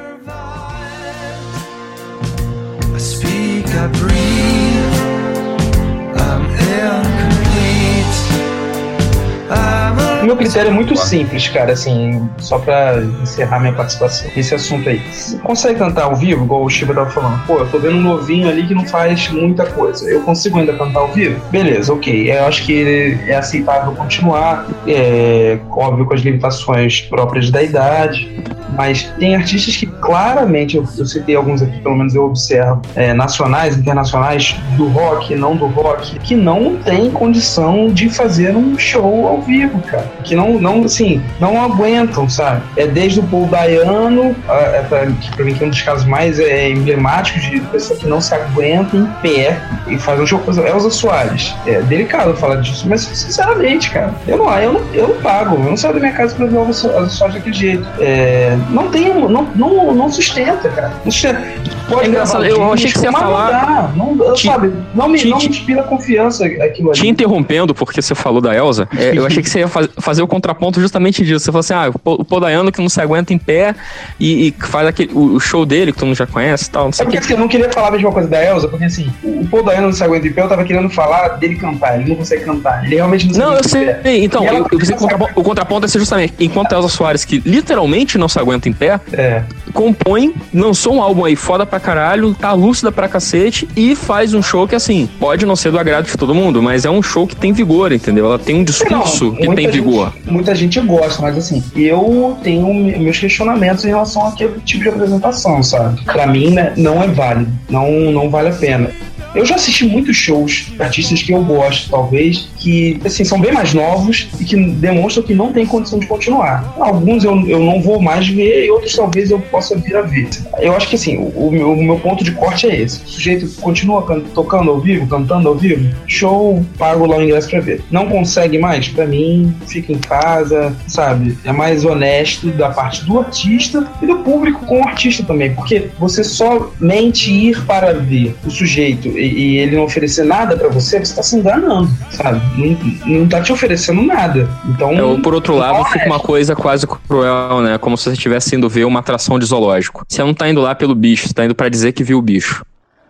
O meu critério é muito simples, cara, assim, só pra encerrar minha participação nesse assunto aí. Você consegue cantar ao vivo, igual o Shiva tava falando? Pô, eu tô vendo um novinho ali que não faz muita coisa. Eu consigo ainda cantar ao vivo? Beleza, ok. Eu acho que é aceitável continuar, óbvio, com as limitações próprias da idade, mas tem artistas que claramente, eu citei alguns aqui, pelo menos eu observo, nacionais, internacionais, do rock, não do rock, que não tem condição de fazer um show ao vivo, cara. que não assim, não aguentam, sabe? É desde o Paul Dayano, que pra mim que é um dos casos mais emblemáticos de pessoa que não se aguenta em pé e faz um show. Por exemplo, Elza Soares. É delicado falar disso, mas sinceramente, cara, eu não pago, eu não saio da minha casa pra ver Elza Soares daquele jeito. Não sustenta, cara. Não sustenta. Pode engraçado, eu achei que você ia falar. Não me inspira confiança aquilo ali. Te interrompendo, porque você falou da Elza, eu achei que você ia fazer o contraponto justamente disso. Você falou assim, o Paul Dayano que não se aguenta em pé e faz o show dele, que todo mundo já conhece e tal, não sei porque assim, eu não queria falar a mesma coisa da Elza, porque assim, o Paul Dayano não se aguenta em pé, eu tava querendo falar dele cantar, ele não consegue cantar, ele realmente não se aguenta em pé. Não, eu sei, então, o contraponto é ser justamente, enquanto a Elza Soares, que literalmente não se aguenta em pé, compõe, lançou um álbum aí foda pra caralho, tá lúcida pra cacete e faz um show que assim, pode não ser do agrado de todo mundo, mas é um show que tem vigor, entendeu? Ela tem um discurso que tem vigor. Muita gente gosta, mas assim, eu tenho meus questionamentos em relação àquele tipo de apresentação, sabe? Pra mim, né, não é válido, não vale a pena. Eu já assisti muitos shows de artistas que eu gosto, talvez, que assim, são bem mais novos e que demonstram que não tem condição de continuar. Alguns eu não vou mais ver e outros talvez eu possa vir a ver. Eu acho que assim, o meu ponto de corte é esse. O sujeito continua tocando ao vivo, cantando ao vivo, show, pago lá o ingresso pra ver. Não consegue mais? Pra mim, fica em casa, sabe? É mais honesto da parte do artista e do público com o artista também, porque você somente ir para ver o sujeito e ele não oferecer nada pra você tá se enganando, sabe? Não tá te oferecendo nada. Então, por outro lado, fica uma coisa quase cruel, né? Como se você estivesse indo ver uma atração de zoológico. Você não tá indo lá pelo bicho, você tá indo pra dizer que viu o bicho.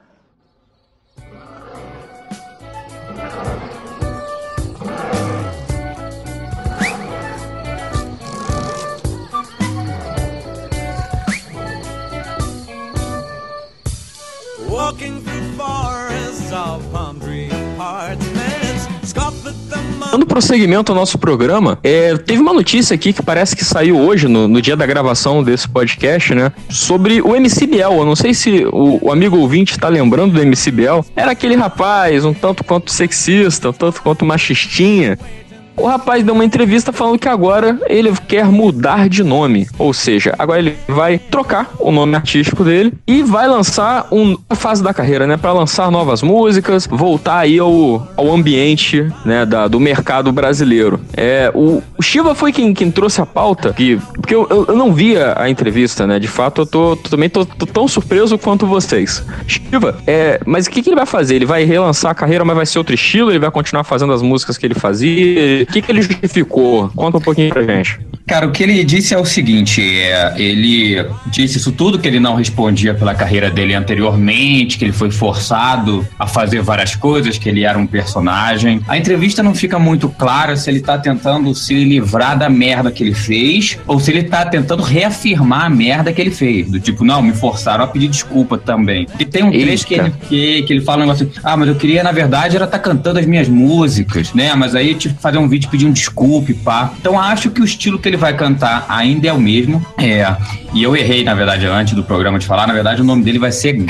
Dando prosseguimento ao nosso programa, teve uma notícia aqui que parece que saiu hoje, no dia da gravação desse podcast, né? Sobre o MC Biel. Eu não sei se o amigo ouvinte tá lembrando do MC Biel. Era aquele rapaz um tanto quanto sexista, um tanto quanto machistinha. O rapaz deu uma entrevista falando que agora ele quer mudar de nome. Ou seja, agora ele vai trocar o nome artístico dele e vai lançar uma fase da carreira, né? Pra lançar novas músicas, voltar aí ao ambiente, né, do mercado brasileiro. O Shiva foi quem trouxe a pauta, porque eu não via a entrevista, né? De fato, eu também tô tão surpreso quanto vocês. Shiva, mas o que ele vai fazer? Ele vai relançar a carreira, mas vai ser outro estilo? Ele vai continuar fazendo as músicas que ele fazia? O que ele justificou? Conta um pouquinho pra gente. Cara, o que ele disse é o seguinte, ele disse isso tudo, que ele não respondia pela carreira dele anteriormente, que ele foi forçado a fazer várias coisas, que ele era um personagem. A entrevista não fica muito clara se ele tá tentando se livrar da merda que ele fez ou se ele tá tentando reafirmar a merda que ele fez. Do tipo, não, me forçaram a pedir desculpa também. E tem um trecho que ele fala um negócio assim, mas eu queria, na verdade, era estar cantando as minhas músicas, né? Mas aí eu tive que fazer um vídeo pedindo desculpa, pá. Então acho que o estilo que ele vai cantar ainda é o mesmo. E eu errei, na verdade, antes do programa de falar, na verdade o nome dele vai ser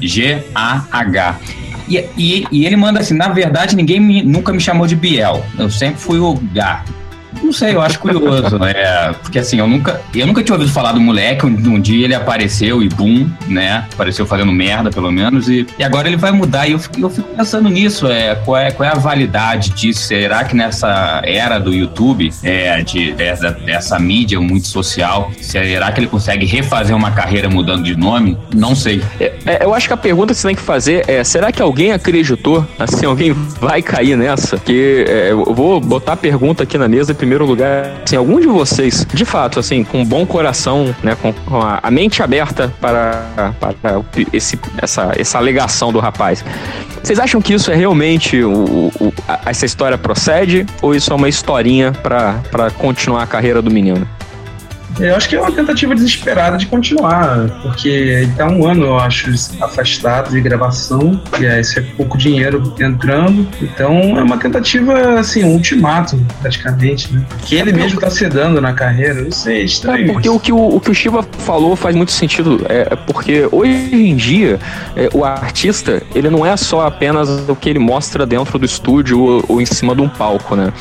G-A-H. E ele manda assim, na verdade ninguém nunca me chamou de Biel, eu sempre fui o Gá. Não sei, eu acho curioso, porque assim, eu nunca tinha ouvido falar do moleque, um dia ele apareceu e bum, né, apareceu fazendo merda, pelo menos, e agora ele vai mudar, e eu fico pensando nisso, qual é a validade disso? Será que nessa era do YouTube, dessa mídia muito social, será que ele consegue refazer uma carreira mudando de nome? Não sei. Eu acho que a pergunta que você tem que fazer é, será que alguém acreditou? Assim, alguém vai cair nessa? Porque eu vou botar a pergunta aqui na mesa em primeiro lugar, assim, algum de vocês, de fato, assim, com um bom coração, né, com a mente aberta para essa alegação do rapaz, vocês acham que isso é realmente essa história procede ou isso é uma historinha para continuar a carreira do menino? Eu acho que é uma tentativa desesperada de continuar, porque ele tá um ano, eu acho, afastado de gravação, e esse é pouco dinheiro entrando, então é uma tentativa, assim, um ultimato, praticamente, né? Que ele mesmo tá sedando na carreira, eu sei, é estranho. Porque o que o Shiva falou faz muito sentido, porque hoje em dia, o artista, ele não é só apenas o que ele mostra dentro do estúdio ou em cima de um palco, né?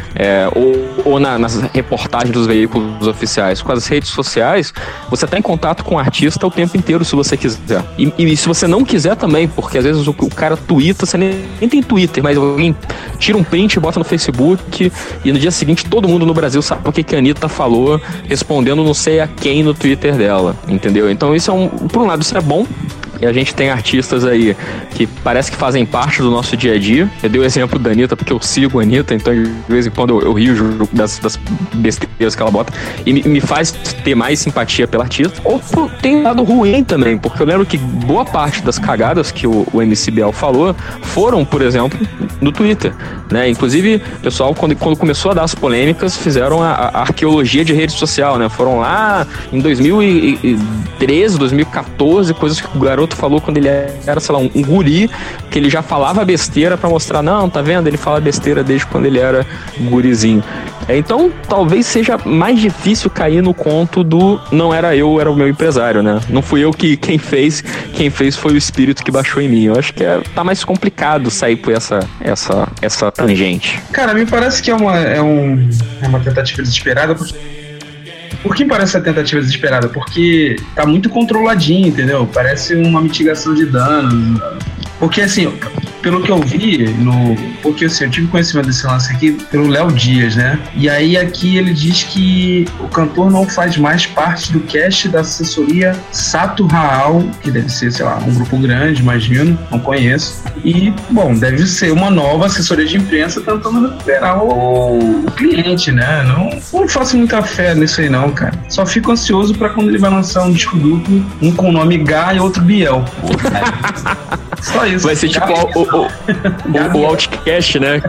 ou nas reportagens dos veículos oficiais. Com as redes sociais, você tá em contato com o artista o tempo inteiro, se você quiser. E se você não quiser também, porque às vezes o cara twitta, você nem tem Twitter, mas alguém tira um print e bota no Facebook, e no dia seguinte todo mundo no Brasil sabe o que a Anitta falou, respondendo não sei a quem no Twitter dela, entendeu? Então isso por um lado isso é bom, e a gente tem artistas aí que parece que fazem parte do nosso dia a dia. Eu dei o exemplo da Anitta porque eu sigo a Anitta, então de vez em quando eu rio das besteiras que ela bota, e me faz ter mais simpatia pela artista. Ou tem um lado ruim também, porque eu lembro que boa parte das cagadas que o MC Biel falou foram, por exemplo, no Twitter, né? Inclusive, o pessoal, quando começou a dar as polêmicas, fizeram a arqueologia de rede social, né? Foram lá em 2013, 2014, coisas que o garoto falou quando ele era, sei lá, um guri, que ele já falava besteira pra mostrar, não, tá vendo? Ele fala besteira desde quando ele era gurizinho. Então, talvez seja mais difícil cair no conto do não era eu, era o meu empresário, né? Não fui eu quem fez foi o espírito que baixou em mim. Eu acho que tá mais complicado sair por essa tangente. Cara, me parece que é uma tentativa desesperada, Por que parece a tentativa desesperada? Porque tá muito controladinho, entendeu? Parece uma mitigação de danos. Porque, assim, pelo que eu vi, porque assim, eu tive conhecimento desse lance aqui pelo Léo Dias, né? E aí aqui ele diz que o cantor não faz mais parte do cast da assessoria Sato Raal, que deve ser, sei lá, um grupo grande, imagino, não conheço. E, bom, deve ser uma nova assessoria de imprensa tentando recuperar o cliente, né? Não faço muita fé nisso aí não, cara. Só fico ansioso pra quando ele vai lançar um disco duplo, um com o nome Gá e outro Biel. Só isso. Vai ser tipo o Outcast, né?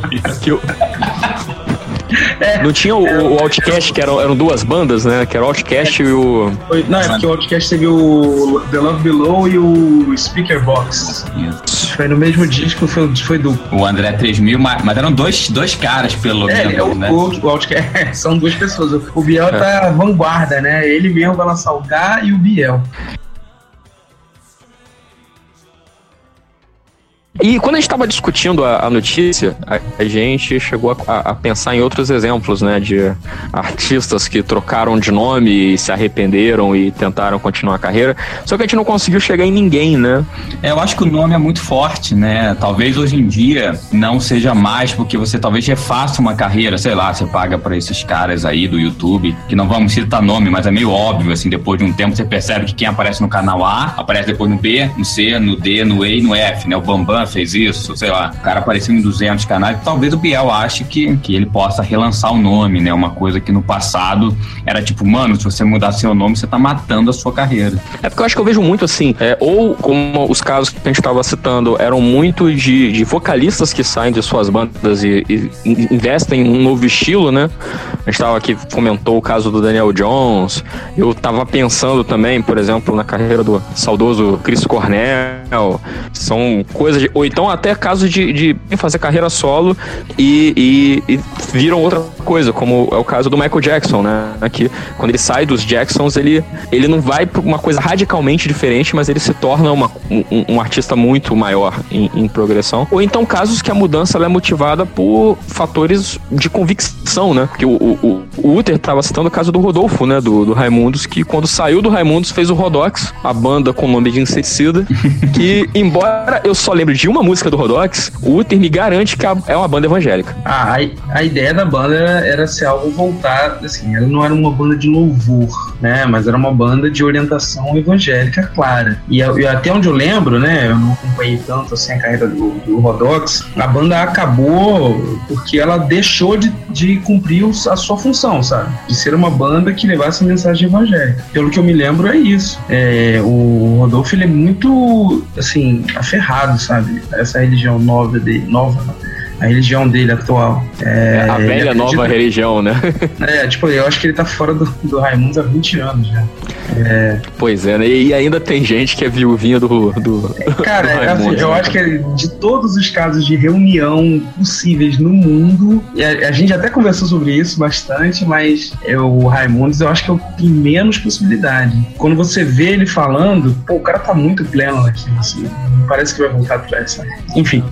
Não tinha o Outcast, que eram duas bandas, né? Que era o Outcast e o... Não, é porque o Outcast teve o The Love Below e o Speaker Box. Isso. Foi no mesmo disco, foi duplo. O André 3000, mas eram dois caras, pelo menos, né? O Outcast são duas pessoas. O Biel tá vanguarda, né? Ele mesmo vai lançar o Gá e o Biel. E quando a gente estava discutindo a notícia, a gente chegou a pensar em outros exemplos, né, de artistas que trocaram de nome e se arrependeram e tentaram continuar a carreira, só que a gente não conseguiu chegar em ninguém, né? Eu acho que o nome é muito forte, né? Talvez hoje em dia não seja mais, porque você talvez refaça uma carreira, sei lá, você paga para esses caras aí do YouTube, que não vamos citar nome, mas é meio óbvio, assim, depois de um tempo você percebe que quem aparece no canal A, aparece depois no B, no C, no D, no E e no F, né? O Bambam fez isso, sei lá, o cara apareceu em 200 canais, talvez o Biel ache que ele possa relançar o nome, né, uma coisa que no passado era tipo, mano, se você mudar seu nome, você tá matando a sua carreira. É porque eu acho que eu vejo muito assim, ou como os casos que a gente tava citando, eram muito de vocalistas que saem de suas bandas e investem em um novo estilo, né, a gente tava aqui, comentou o caso do Daniel Jones, eu tava pensando também, por exemplo, na carreira do saudoso Chris Cornell, são coisas ou então até casos de fazer carreira solo e viram outra coisa, como é o caso do Michael Jackson, né? Aqui, quando ele sai dos Jacksons, ele não vai para uma coisa radicalmente diferente, mas ele se torna um artista muito maior em progressão. Ou então casos que a mudança ela é motivada por fatores de convicção, né? Porque o Uther estava citando o caso do Rodolfo, né? Do Raimundos, que quando saiu do Raimundos fez o Rodox, a banda com o nome de Inseticida, que embora eu só lembre de uma música do Rodox, o Uther me garante que é uma banda evangélica. A ideia da banda era ser algo voltado, assim, ela não era uma banda de louvor, né, mas era uma banda de orientação evangélica clara. E até onde eu lembro, né, eu não acompanhei tanto assim a carreira do Rodox, a banda acabou porque ela deixou de cumprir a sua função, sabe? De ser uma banda que levasse a mensagem evangélica. Pelo que eu me lembro é isso. O Rodolfo, ele é muito, assim, aferrado, sabe? Essa religião nova, a religião dele atual. A velha nova religião, né? Tipo, eu acho que ele tá fora do Raimundos há 20 anos já. Pois é, né? E ainda tem gente que é viuvinha do Cara, do Raimundos, assim, eu acho que de todos os casos de reunião possíveis no mundo, a gente até conversou sobre isso bastante, mas o Raimundos eu acho que tem menos possibilidade. Quando você vê ele falando, pô, o cara tá muito pleno naquilo, assim, parece que vai voltar atrás, sabe? Enfim.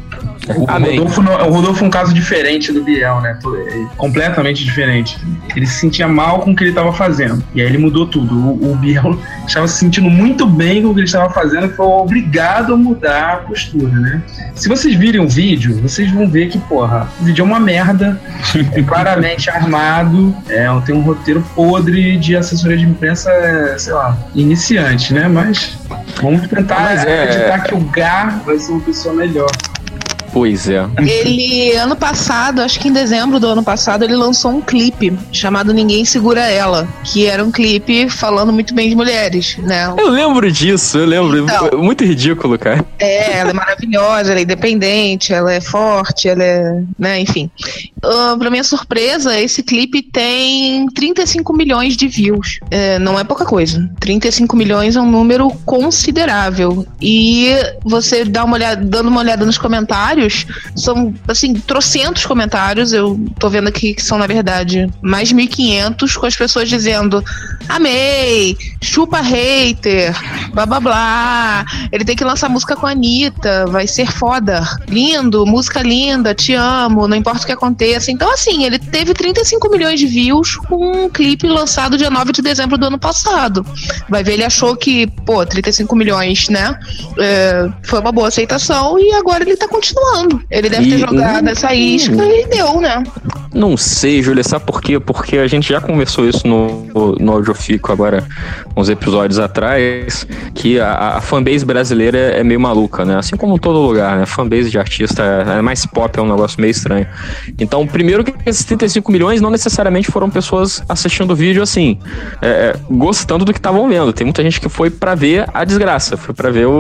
Amém. O Rodolfo é um caso diferente do Biel, né? Completamente diferente. Ele se sentia mal com o que ele estava fazendo. E aí ele mudou tudo. O Biel estava se sentindo muito bem com o que ele estava fazendo e foi obrigado a mudar a postura, né? Se vocês virem o vídeo, vocês vão ver que, porra, o vídeo é uma merda, é claramente armado, tem um roteiro podre de assessoria de imprensa, sei lá, iniciante, né? Mas vamos tentar acreditar que o Gá vai ser uma pessoa melhor. Pois é. Ele, ano passado, acho que em dezembro do ano passado, ele lançou um clipe chamado Ninguém Segura Ela, que era um clipe falando muito bem de mulheres, né? Eu lembro disso, Então, muito ridículo, cara. Ela é maravilhosa, ela é independente, ela é forte, ela é... né, enfim. Pra minha surpresa, esse clipe tem 35 milhões de views. Não é pouca coisa. 35 milhões é um número considerável. E você dando uma olhada nos comentários, são, assim, trocentos comentários. Eu tô vendo aqui que são, na verdade, mais de 1.500, com as pessoas dizendo: amei, chupa hater, blá blá blá, ele tem que lançar música com a Anitta, vai ser foda, lindo, música linda, te amo, não importa o que aconteça. Então, assim, ele teve 35 milhões de views com um clipe lançado dia 9 de dezembro do ano passado. Vai ver, ele achou que, 35 milhões, né, foi uma boa aceitação, e agora ele tá continuando. Ele deve ter jogado essa isca e deu, né? Não sei, Júlia, sabe por quê? Porque a gente já conversou isso no Audiofico agora, uns episódios atrás, que a fanbase brasileira é meio maluca, né? Assim como em todo lugar, né? Fanbase de artista é mais pop, é um negócio meio estranho. Então, primeiro que esses 35 milhões não necessariamente foram pessoas assistindo o vídeo assim, gostando do que estavam vendo. Tem muita gente que foi pra ver a desgraça, foi pra ver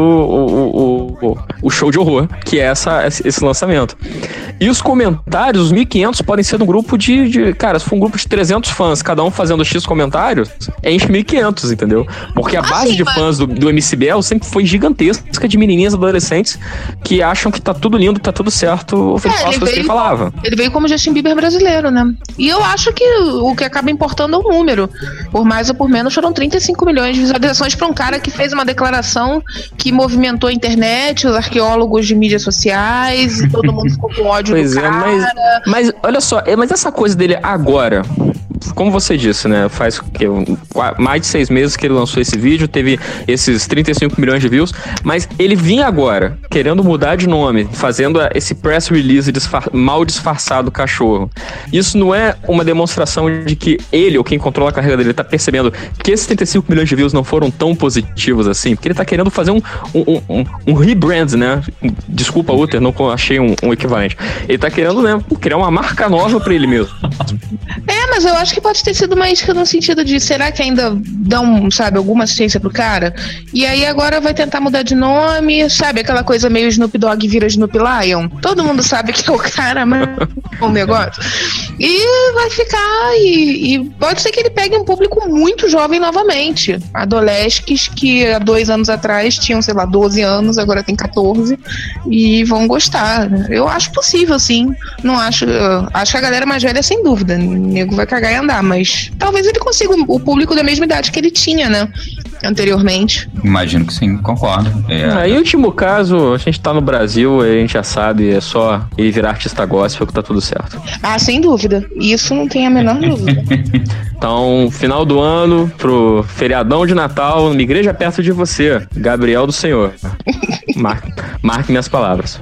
o show de horror, que é esse lançamento. E os comentários, os 1.500, podem ser do grupo cara, se for um grupo de 300 fãs, cada um fazendo X comentários, enche 1.500, entendeu? Porque a base de fãs do MC Biel sempre foi gigantesca, de menininhas adolescentes que acham que tá tudo lindo, tá tudo certo, as coisas que ele falava. Ele veio como Justin Bieber brasileiro, né? E eu acho que o que acaba importando é o número. Por mais ou por menos, foram 35 milhões de visualizações pra um cara que fez uma declaração que movimentou a internet, os arqueólogos de mídias sociais, e todo mundo ficou com ódio do cara. Mas olha só, mas essa coisa dele agora, como você disse, né? Faz mais de 6 meses que ele lançou esse vídeo, teve esses 35 milhões de views, mas ele vinha agora, querendo mudar de nome, fazendo esse press release mal disfarçado cachorro. Isso não é uma demonstração de que ele, ou quem controla a carreira dele, tá percebendo que esses 35 milhões de views não foram tão positivos assim? Porque ele tá querendo fazer um rebrand, né? Desculpa, Uther, não achei um equivalente. Ele tá querendo, né, criar uma marca nova pra ele mesmo. Mas eu acho que pode ter sido uma isca no sentido de, será que ainda dão, sabe, alguma assistência pro cara? E aí agora vai tentar mudar de nome, sabe, aquela coisa meio Snoop Dogg vira Snoop Lion. Todo mundo sabe que é o cara, mas o negócio. E vai ficar, e pode ser que ele pegue um público muito jovem novamente. Adolescentes que há 2 anos atrás tinham, sei lá, 12 anos, agora tem 14, e vão gostar. Eu acho possível, sim. Não acho. Acho que a galera mais velha, sem dúvida, o nego vai cagar e andar, mas talvez ele consiga o público da mesma idade que ele tinha, né, anteriormente. Imagino que sim, concordo. Em último caso, a gente tá no Brasil, a gente já sabe, é só ele virar artista gospel que tá tudo certo. Sem dúvida, isso não tem a menor dúvida. Então, final do ano, pro feriadão de Natal, numa igreja perto de você, Gabriel do Senhor. Marque minhas palavras.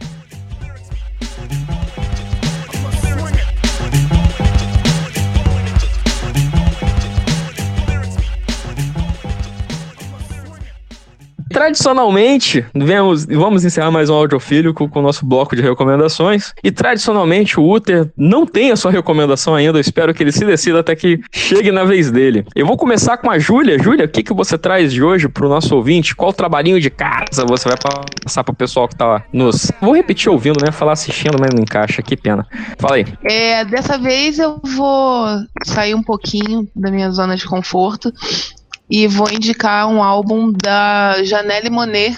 Tradicionalmente, vamos encerrar mais um Audiofílico com o nosso bloco de recomendações. E tradicionalmente o Uther não tem a sua recomendação ainda. Eu espero que ele se decida até que chegue na vez dele. Eu vou começar com a Júlia. Júlia, o que você traz de hoje pro nosso ouvinte? Qual trabalhinho de casa você vai passar pro pessoal que tá nos... Vou repetir ouvindo, né? Falar assistindo, mas não encaixa. Que pena. Fala aí. Dessa vez eu vou sair um pouquinho da minha zona de conforto e vou indicar um álbum da Janelle Monáe.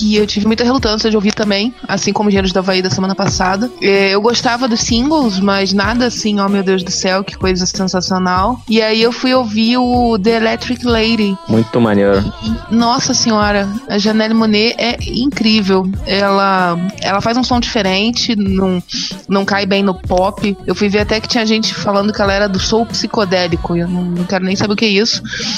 que eu tive muita relutância de ouvir também, assim como Engenheiros do Havaí da semana passada. Eu gostava dos singles, mas nada assim, oh meu Deus do céu, que coisa sensacional. E aí eu fui ouvir o The Electric Lady. Muito maneiro. Nossa senhora, a Janelle Monáe é incrível. Ela faz um som diferente, não cai bem no pop. Eu fui ver até que tinha gente falando que ela era do soul psicodélico. Eu não quero nem saber o que é isso.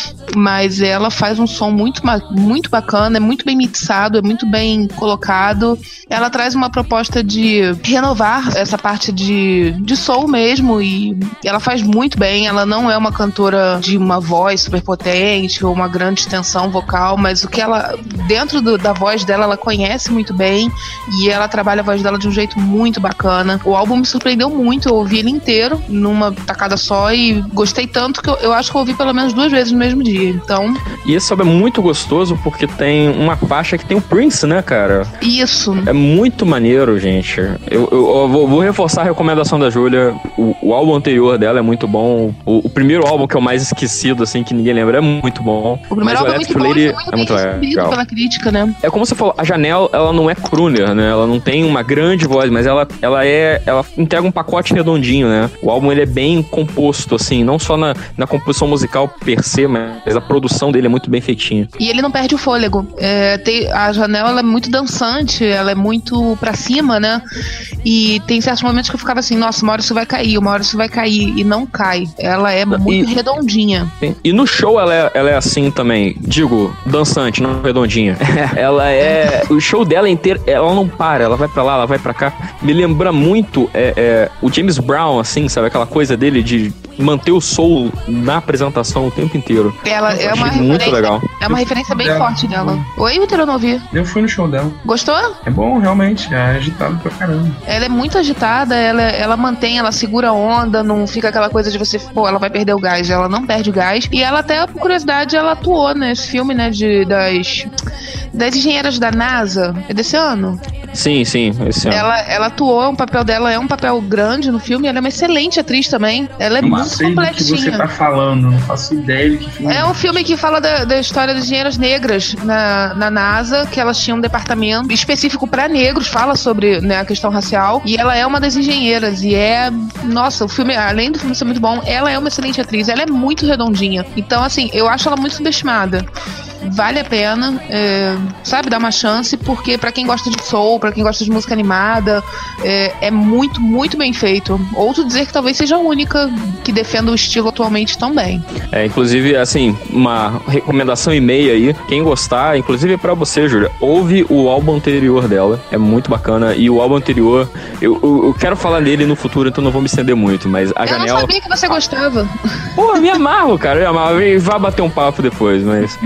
Mas ela faz um som muito bacana, é muito bem mixado, é muito bem colocado. Ela traz uma proposta de renovar essa parte de soul mesmo, e ela faz muito bem. Ela não é uma cantora de uma voz super potente ou uma grande extensão vocal, mas o que ela, dentro da voz dela, ela conhece muito bem, e ela trabalha a voz dela de um jeito muito bacana. O álbum me surpreendeu muito, eu ouvi ele inteiro numa tacada só e gostei tanto que eu acho que eu ouvi pelo menos 2 vezes no mesmo dia. Então... E esse álbum é muito gostoso porque tem uma faixa que tem o Prince, né, cara? Isso. É muito maneiro, gente. Eu vou reforçar a recomendação da Júlia. O álbum anterior dela é muito bom. O primeiro álbum, que é o mais esquecido, assim, que ninguém lembra, é muito bom. O primeiro álbum é muito bom, Lady foi muito bem recebido pela crítica, né? É como você falou, a Janelle, ela não é crooner, né? Ela não tem uma grande voz, mas ela entrega um pacote redondinho, né? O álbum, ele é bem composto, assim, não só na composição musical per se, mas a produção dele é muito bem feitinha. E ele não perde o fôlego. A Janelle, ela é muito dançante, ela é muito pra cima, né? E tem certos momentos que eu ficava assim, nossa, uma hora isso vai cair, e não cai. Ela é muito redondinha. E no show ela é assim também, digo, dançante, não redondinha. Ela é... O show dela inteiro, ela não para, ela vai pra lá, ela vai pra cá. Me lembra muito o James Brown, assim, sabe? Aquela coisa dele de manter o soul na apresentação o tempo inteiro. Ela é uma muito legal. É uma referência bem forte dela. Oi, Vitor, eu não ouvi. Eu fui no show dela. Gostou? É bom, realmente. É agitado pra caramba. Ela é muito agitada, ela mantém, ela segura a onda, não fica aquela coisa de você, pô, ela vai perder o gás. Ela não perde o gás. E ela até, por curiosidade, ela atuou nesse filme, né, das engenheiras da NASA. É desse ano? Sim, esse ano. Ela atuou, o papel dela é um papel grande no filme, ela é uma excelente atriz também. Ela é muito completinha. Do que você tá falando, não faço ideia de que filme. É um filme que fala da história das engenheiras negras na NASA, que elas tinham um departamento específico pra negros, fala sobre, né, a questão racial, e ela é uma das engenheiras, e nossa, o filme, além do filme ser muito bom, ela é uma excelente atriz, ela é muito redondinha. Então, assim, eu acho ela muito subestimada. Vale a pena, sabe, dar uma chance, porque pra quem gosta de soul, pra quem gosta de música animada, é muito, muito bem feito. Ouso dizer que talvez seja a única que defenda o estilo atualmente tão bem. Inclusive, assim, uma recomendação e meia aí, quem gostar, inclusive pra você, Júlia, ouve o álbum anterior dela, é muito bacana, e o álbum anterior, eu quero falar dele no futuro, então não vou me estender muito, mas a Janelle... Eu não sabia que você gostava. Pô, me amarro, cara, me amarro, e vai bater um papo depois, mas...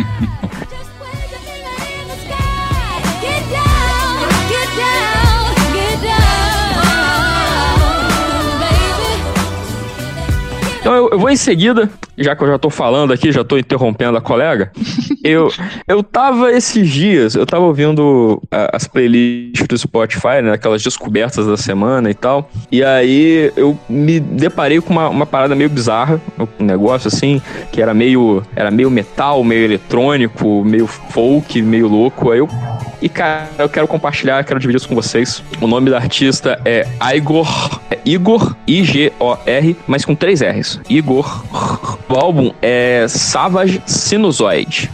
Então eu vou em seguida, já que eu já tô falando aqui, já tô interrompendo a colega, eu tava esses dias, eu tava ouvindo as playlists do Spotify, né, aquelas descobertas da semana e tal, e aí eu me deparei com uma parada meio bizarra, um negócio assim, que era meio metal, meio eletrônico, meio folk, meio louco, aí cara, eu quero compartilhar, quero dividir isso com vocês. O nome da artista é Igor, I-G-O-R, mas com 3 R's. Igor. O álbum é Savage Sinusoid.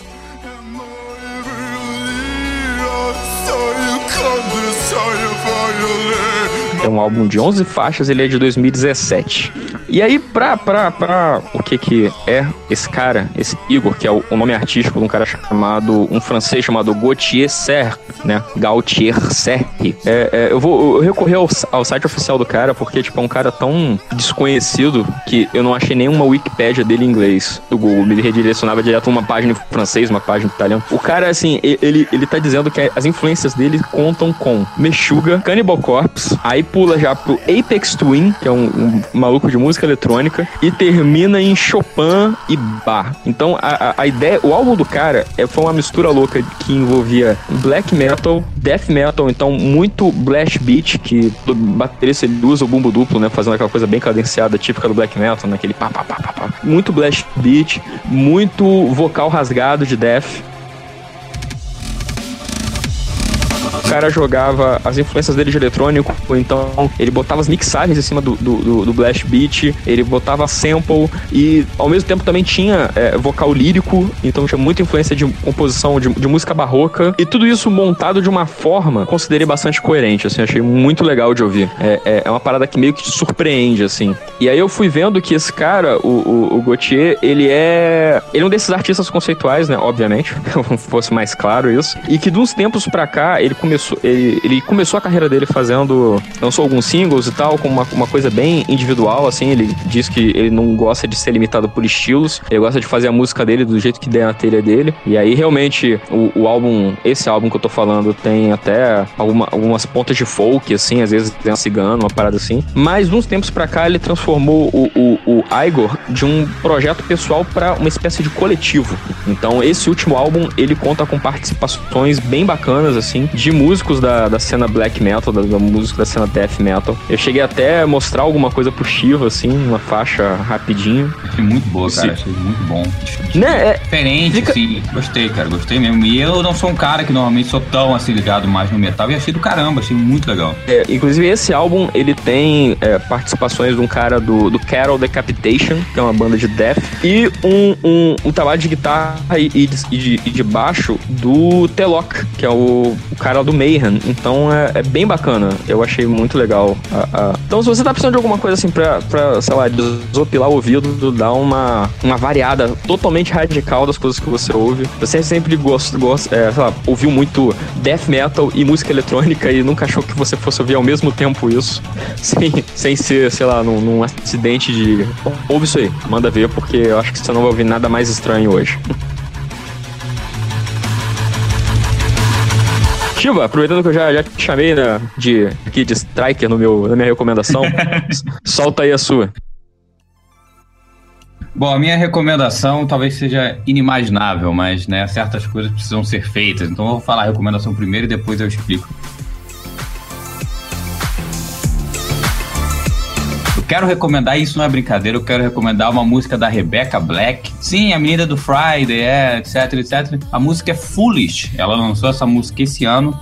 É um álbum de 11 faixas, ele é de 2017. E aí, pra o que é esse cara, esse Igor, que é o nome artístico de um cara um francês chamado Gauthier Serre, né? Gauthier Serre. Eu recorri ao site oficial do cara, porque, tipo, é um cara tão desconhecido que eu não achei nenhuma Wikipédia dele em inglês do Google. Me redirecionava direto uma página em francês, uma página em italiano. O cara, assim, ele tá dizendo que as influências dele contam com Meshuggah, Cannibal Corpse, aí pula já pro Aphex Twin, que é um maluco de música eletrônica, e termina em Chopin e Bach. Então a ideia, o álbum do cara foi uma mistura louca que envolvia black metal, death metal, então muito blast beat, que do baterista ele usa o bumbo duplo, né, fazendo aquela coisa bem cadenciada, típica do black metal, né, aquele pá. Muito blast beat, muito vocal rasgado de death. cara jogava as influências dele de eletrônico, então ele botava as mixagens em cima do blast beat, ele botava sample e ao mesmo tempo também tinha vocal lírico, então tinha muita influência de composição de música barroca, e tudo isso montado de uma forma, considerei bastante coerente, assim, achei muito legal de ouvir. É uma parada que meio que te surpreende, assim. E aí eu fui vendo que esse cara, o Gautier, ele é um desses artistas conceituais, né, obviamente, fosse mais claro isso, e que de uns tempos pra cá, ele começou a carreira dele lançou alguns singles e tal, com uma coisa bem individual, assim, ele diz que ele não gosta de ser limitado por estilos, ele gosta de fazer a música dele do jeito que der na telha dele, e aí realmente esse álbum que eu tô falando tem até algumas pontas de folk, assim, às vezes tem um cigano, uma parada assim, mas de uns tempos pra cá ele transformou o Igor de um projeto pessoal pra uma espécie de coletivo. Então esse último álbum, ele conta com participações bem bacanas, assim, de músicos da cena black metal, da música da cena death metal. Eu cheguei até a mostrar alguma coisa pro Shiva, assim, uma faixa rapidinho. Achei muito boa, cara, achei muito bom. Né? Diferente, assim, gostei, cara, gostei mesmo. E eu não sou um cara que normalmente sou tão, assim, ligado mais no metal, e achei do caramba, achei muito legal. Inclusive esse álbum, ele tem participações de um cara do Carol Decapitation, que é uma banda de death, e um trabalho de guitarra e de baixo do Telok, que é o cara do Mayhem. Então é bem bacana, eu achei muito legal. Então se você tá precisando de alguma coisa assim pra sei lá, desopilar o ouvido, dar uma variada totalmente radical das coisas que você ouve. Você sempre sei lá, ouviu muito death metal e música eletrônica e nunca achou que você fosse ouvir ao mesmo tempo isso, sem ser, sei lá, num acidente de... Ouve isso aí, manda ver, porque eu acho que você não vai ouvir nada mais estranho hoje. Shiva, aproveitando que eu já te chamei de striker na minha recomendação, solta aí a sua. Bom, a minha recomendação talvez seja inimaginável, mas, né, certas coisas precisam ser feitas. Então eu vou falar a recomendação primeiro e depois eu explico. Eu quero recomendar, isso não é brincadeira, eu quero recomendar uma música da Rebecca Black. Sim, a menina do Friday, etc, etc. A música é Foolish. Ela lançou essa música esse ano.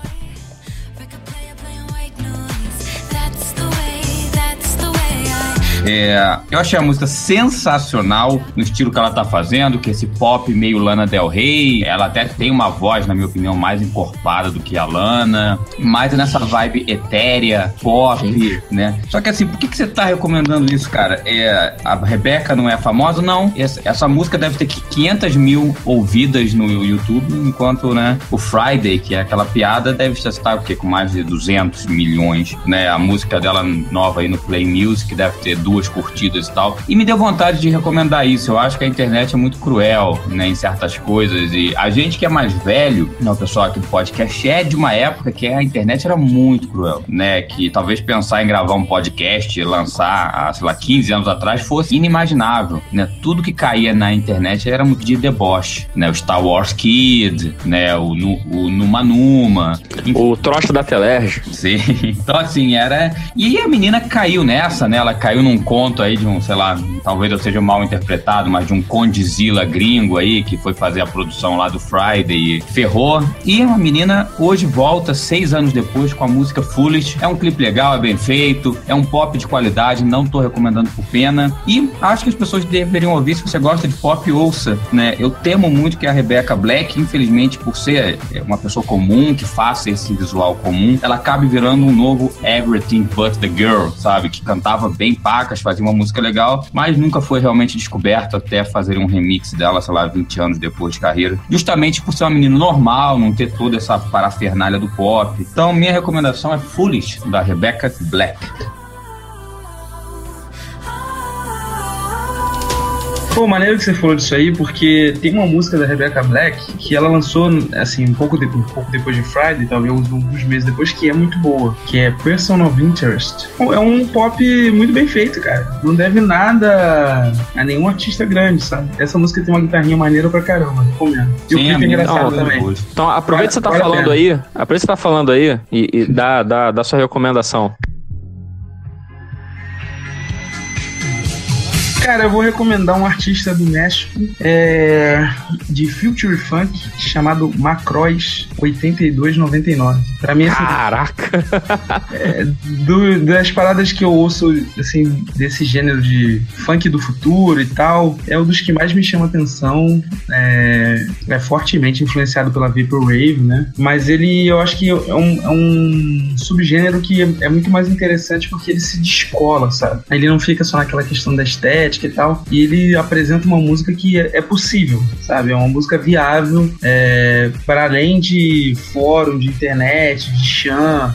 Eu achei a música sensacional no estilo que ela tá fazendo, que esse pop meio Lana Del Rey. Ela até tem uma voz, na minha opinião, mais encorpada do que a Lana, mais nessa vibe etérea, pop, né? Só que assim, por que você tá recomendando isso, cara? A Rebecca não é famosa? Não. Essa música deve ter 500 mil ouvidas no YouTube, enquanto, né, o Friday, que é aquela piada, deve estar o quê? Com mais de 200 milhões, né? A música dela nova aí no Play Music deve ter 2 curtidas e tal, e me deu vontade de recomendar isso. Eu acho que a internet é muito cruel, né, em certas coisas, e a gente que é mais velho, né, o pessoal aqui do podcast, é de uma época que a internet era muito cruel, né, que talvez pensar em gravar um podcast e lançar, sei lá, 15 anos atrás fosse inimaginável, né, tudo que caía na internet era muito de deboche, né, o Star Wars Kid, né, o Numa Numa, o troço da Telerge. Sim, então assim, e a menina caiu nessa, né, ela caiu num conto aí de sei lá, talvez eu seja mal interpretado, mas de um Condzilla gringo aí, que foi fazer a produção lá do Friday e ferrou. E a menina hoje volta, 6 anos depois, com a música Foolish. É um clipe legal, é bem feito, é um pop de qualidade, não tô recomendando por pena. E acho que as pessoas deveriam ouvir, se você gosta de pop, ouça, né? Eu temo muito que a Rebecca Black, infelizmente, por ser uma pessoa comum, que faça esse visual comum, ela acabe virando um novo Everything But The Girl, sabe? Que cantava bem pacas, fazia uma música legal, mas nunca foi realmente descoberto até fazer um remix dela, sei lá, 20 anos depois de carreira. Justamente por ser uma menina normal, não ter toda essa parafernália do pop. Então, minha recomendação é Foolish, da Rebecca Black. Pô, maneiro que você falou disso aí, porque tem uma música da Rebecca Black que ela lançou, assim, um pouco depois de Friday, talvez alguns meses depois, que é muito boa, que é Person of Interest. É um pop muito bem feito, cara. Não deve nada a nenhum artista grande, sabe? Essa música tem uma guitarrinha maneira pra caramba, recomendo. E o clipe é engraçado também. Então, aproveita que você tá falando aí, e dá sua recomendação. Cara, eu vou recomendar um artista do México, de Future Funk, chamado Macross 8299. Pra mim, assim, Caraca! Das paradas que eu ouço, assim, desse gênero de funk do futuro e tal, é um dos que mais me chama atenção. É fortemente influenciado pela Vaporwave, né? Mas eu acho que é um subgênero que é muito mais interessante porque ele se descola, sabe? Ele não fica só naquela questão da estética e tal, e ele apresenta uma música que é possível, sabe? É uma música viável, para além de fórum, de internet, de chan,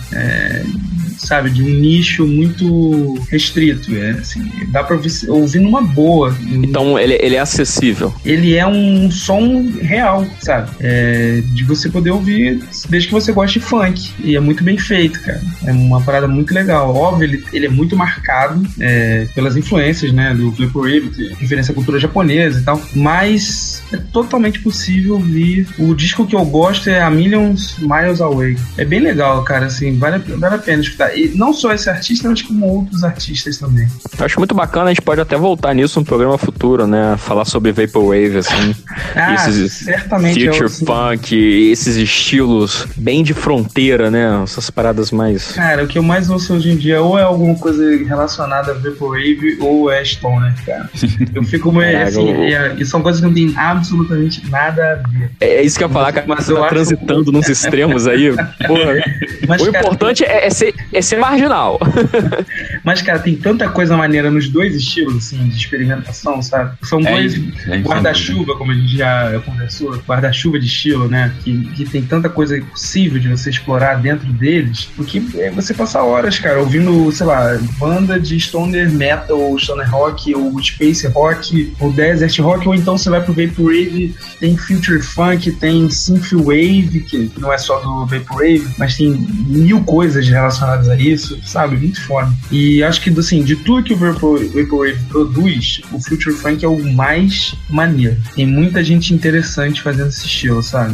sabe, de um nicho muito restrito, assim, dá pra ouvir numa boa. Então ele é acessível. Ele é um som real, sabe, de você poder ouvir desde que você goste de funk, e é muito bem feito, cara, é uma parada muito legal. Óbvio, ele é muito marcado pelas influências, né, do Vaporwave, referência à cultura japonesa e tal, mas é totalmente possível ouvir. O disco que eu gosto é A Million Miles Away, é bem legal, cara, assim, vale a pena escutar. E não só esse artista, mas como outros artistas também. Eu acho muito bacana, a gente pode até voltar nisso no programa futuro, né? Falar sobre Vaporwave, assim. Certamente. Future Funk, esses estilos bem de fronteira, né? Essas paradas mais... Cara, o que eu mais ouço hoje em dia ou é alguma coisa relacionada a Vaporwave ou é Stoner, cara. Eu fico meio assim, e são coisas que não tem absolutamente nada a ver. É isso que eu ia falar, cara, mas eu tá transitando nos extremos aí. Porra. Mas, o importante é ser marginal. Mas, cara, tem tanta coisa maneira nos dois estilos, assim, de experimentação, sabe? São dois guarda-chuva, como a gente já conversou, guarda-chuva de estilo, né? Que tem tanta coisa possível de você explorar dentro deles, porque você passa horas, cara, ouvindo, sei lá, banda de stoner metal, ou stoner rock, ou space rock, ou desert rock, ou então você vai pro Vaporwave, tem future funk, tem synthwave, que não é só do Vaporwave, mas tem mil coisas relacionadas a isso, sabe? Muito foda. E acho que, assim, de tudo que o Vaporwave produz, o Future Funk é o mais maneiro. Tem muita gente interessante fazendo esse estilo, sabe?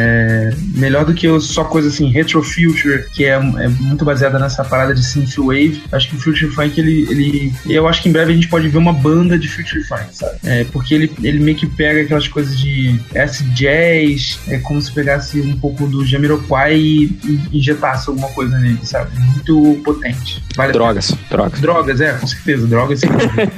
Melhor do que só coisa assim, Retro Future, que é muito baseada nessa parada de Synthwave. Acho que o Future Funk, eu acho que em breve a gente pode ver uma banda de Future Funk, sabe? Porque ele meio que pega aquelas coisas de acid-jazz, como se pegasse um pouco do Jamiroquai e injetasse alguma coisa nele, sabe? Muito potente. Drogas, com certeza, drogas sim.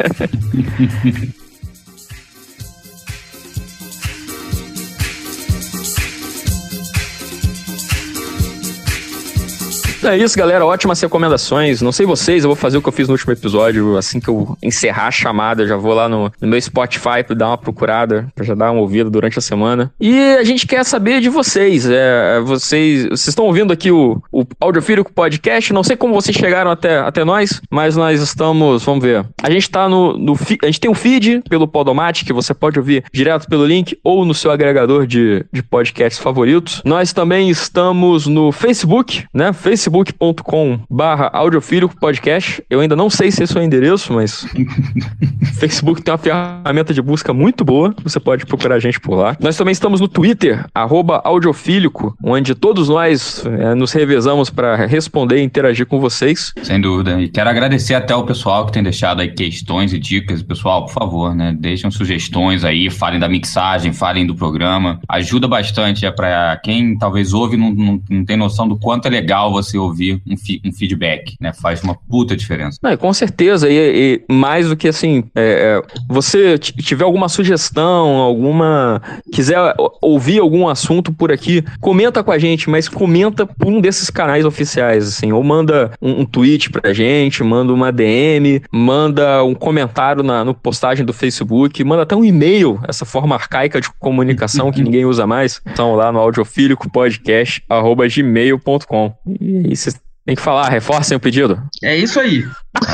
É isso, galera. Ótimas recomendações. Não sei vocês, eu vou fazer o que eu fiz no último episódio. Assim que eu encerrar a chamada, já vou lá no meu Spotify pra dar uma procurada, pra já dar uma ouvida durante a semana. E a gente quer saber de vocês. Vocês estão ouvindo aqui o Audiofílico Podcast. Não sei como vocês chegaram até nós, mas nós estamos... Vamos ver. A gente tá a gente tem um feed pelo Podomatic, que você pode ouvir direto pelo link ou no seu agregador de podcasts favoritos. Nós também estamos no Facebook, né? facebook.com/Audiofílico Podcast. Eu ainda não sei se esse é o endereço, mas Facebook tem uma ferramenta de busca muito boa. Você pode procurar a gente por lá. Nós também estamos no Twitter, @Audiofílico, onde todos nós nos revezamos para responder e interagir com vocês. Sem dúvida. E quero agradecer até o pessoal que tem deixado aí questões e dicas. Pessoal, por favor, né? Deixem sugestões aí, falem da mixagem, falem do programa. Ajuda bastante. Para quem talvez ouve não tem noção do quanto é legal você ouvir um feedback, né? Faz uma puta diferença. Com certeza, e mais do que assim, você tiver alguma sugestão, quiser ouvir algum assunto por aqui, comenta com a gente, mas comenta por um desses canais oficiais, assim, ou manda um tweet pra gente, manda uma DM, manda um comentário no postagem do Facebook, manda até um e-mail, essa forma arcaica de comunicação que ninguém usa mais. Então lá no audiofílicopodcast@gmail.com. E aí vocês têm que falar, reforcem o pedido. É isso aí.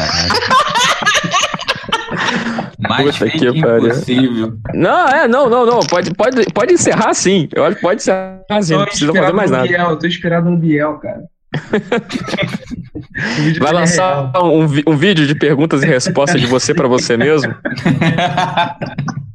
Mais fake impossível. Não. Pode encerrar sim. Eu acho que pode encerrar sim. Não precisa fazer mais nada. Eu tô inspirado no Biel, cara. Vai lançar um vídeo de perguntas e respostas de você pra você mesmo?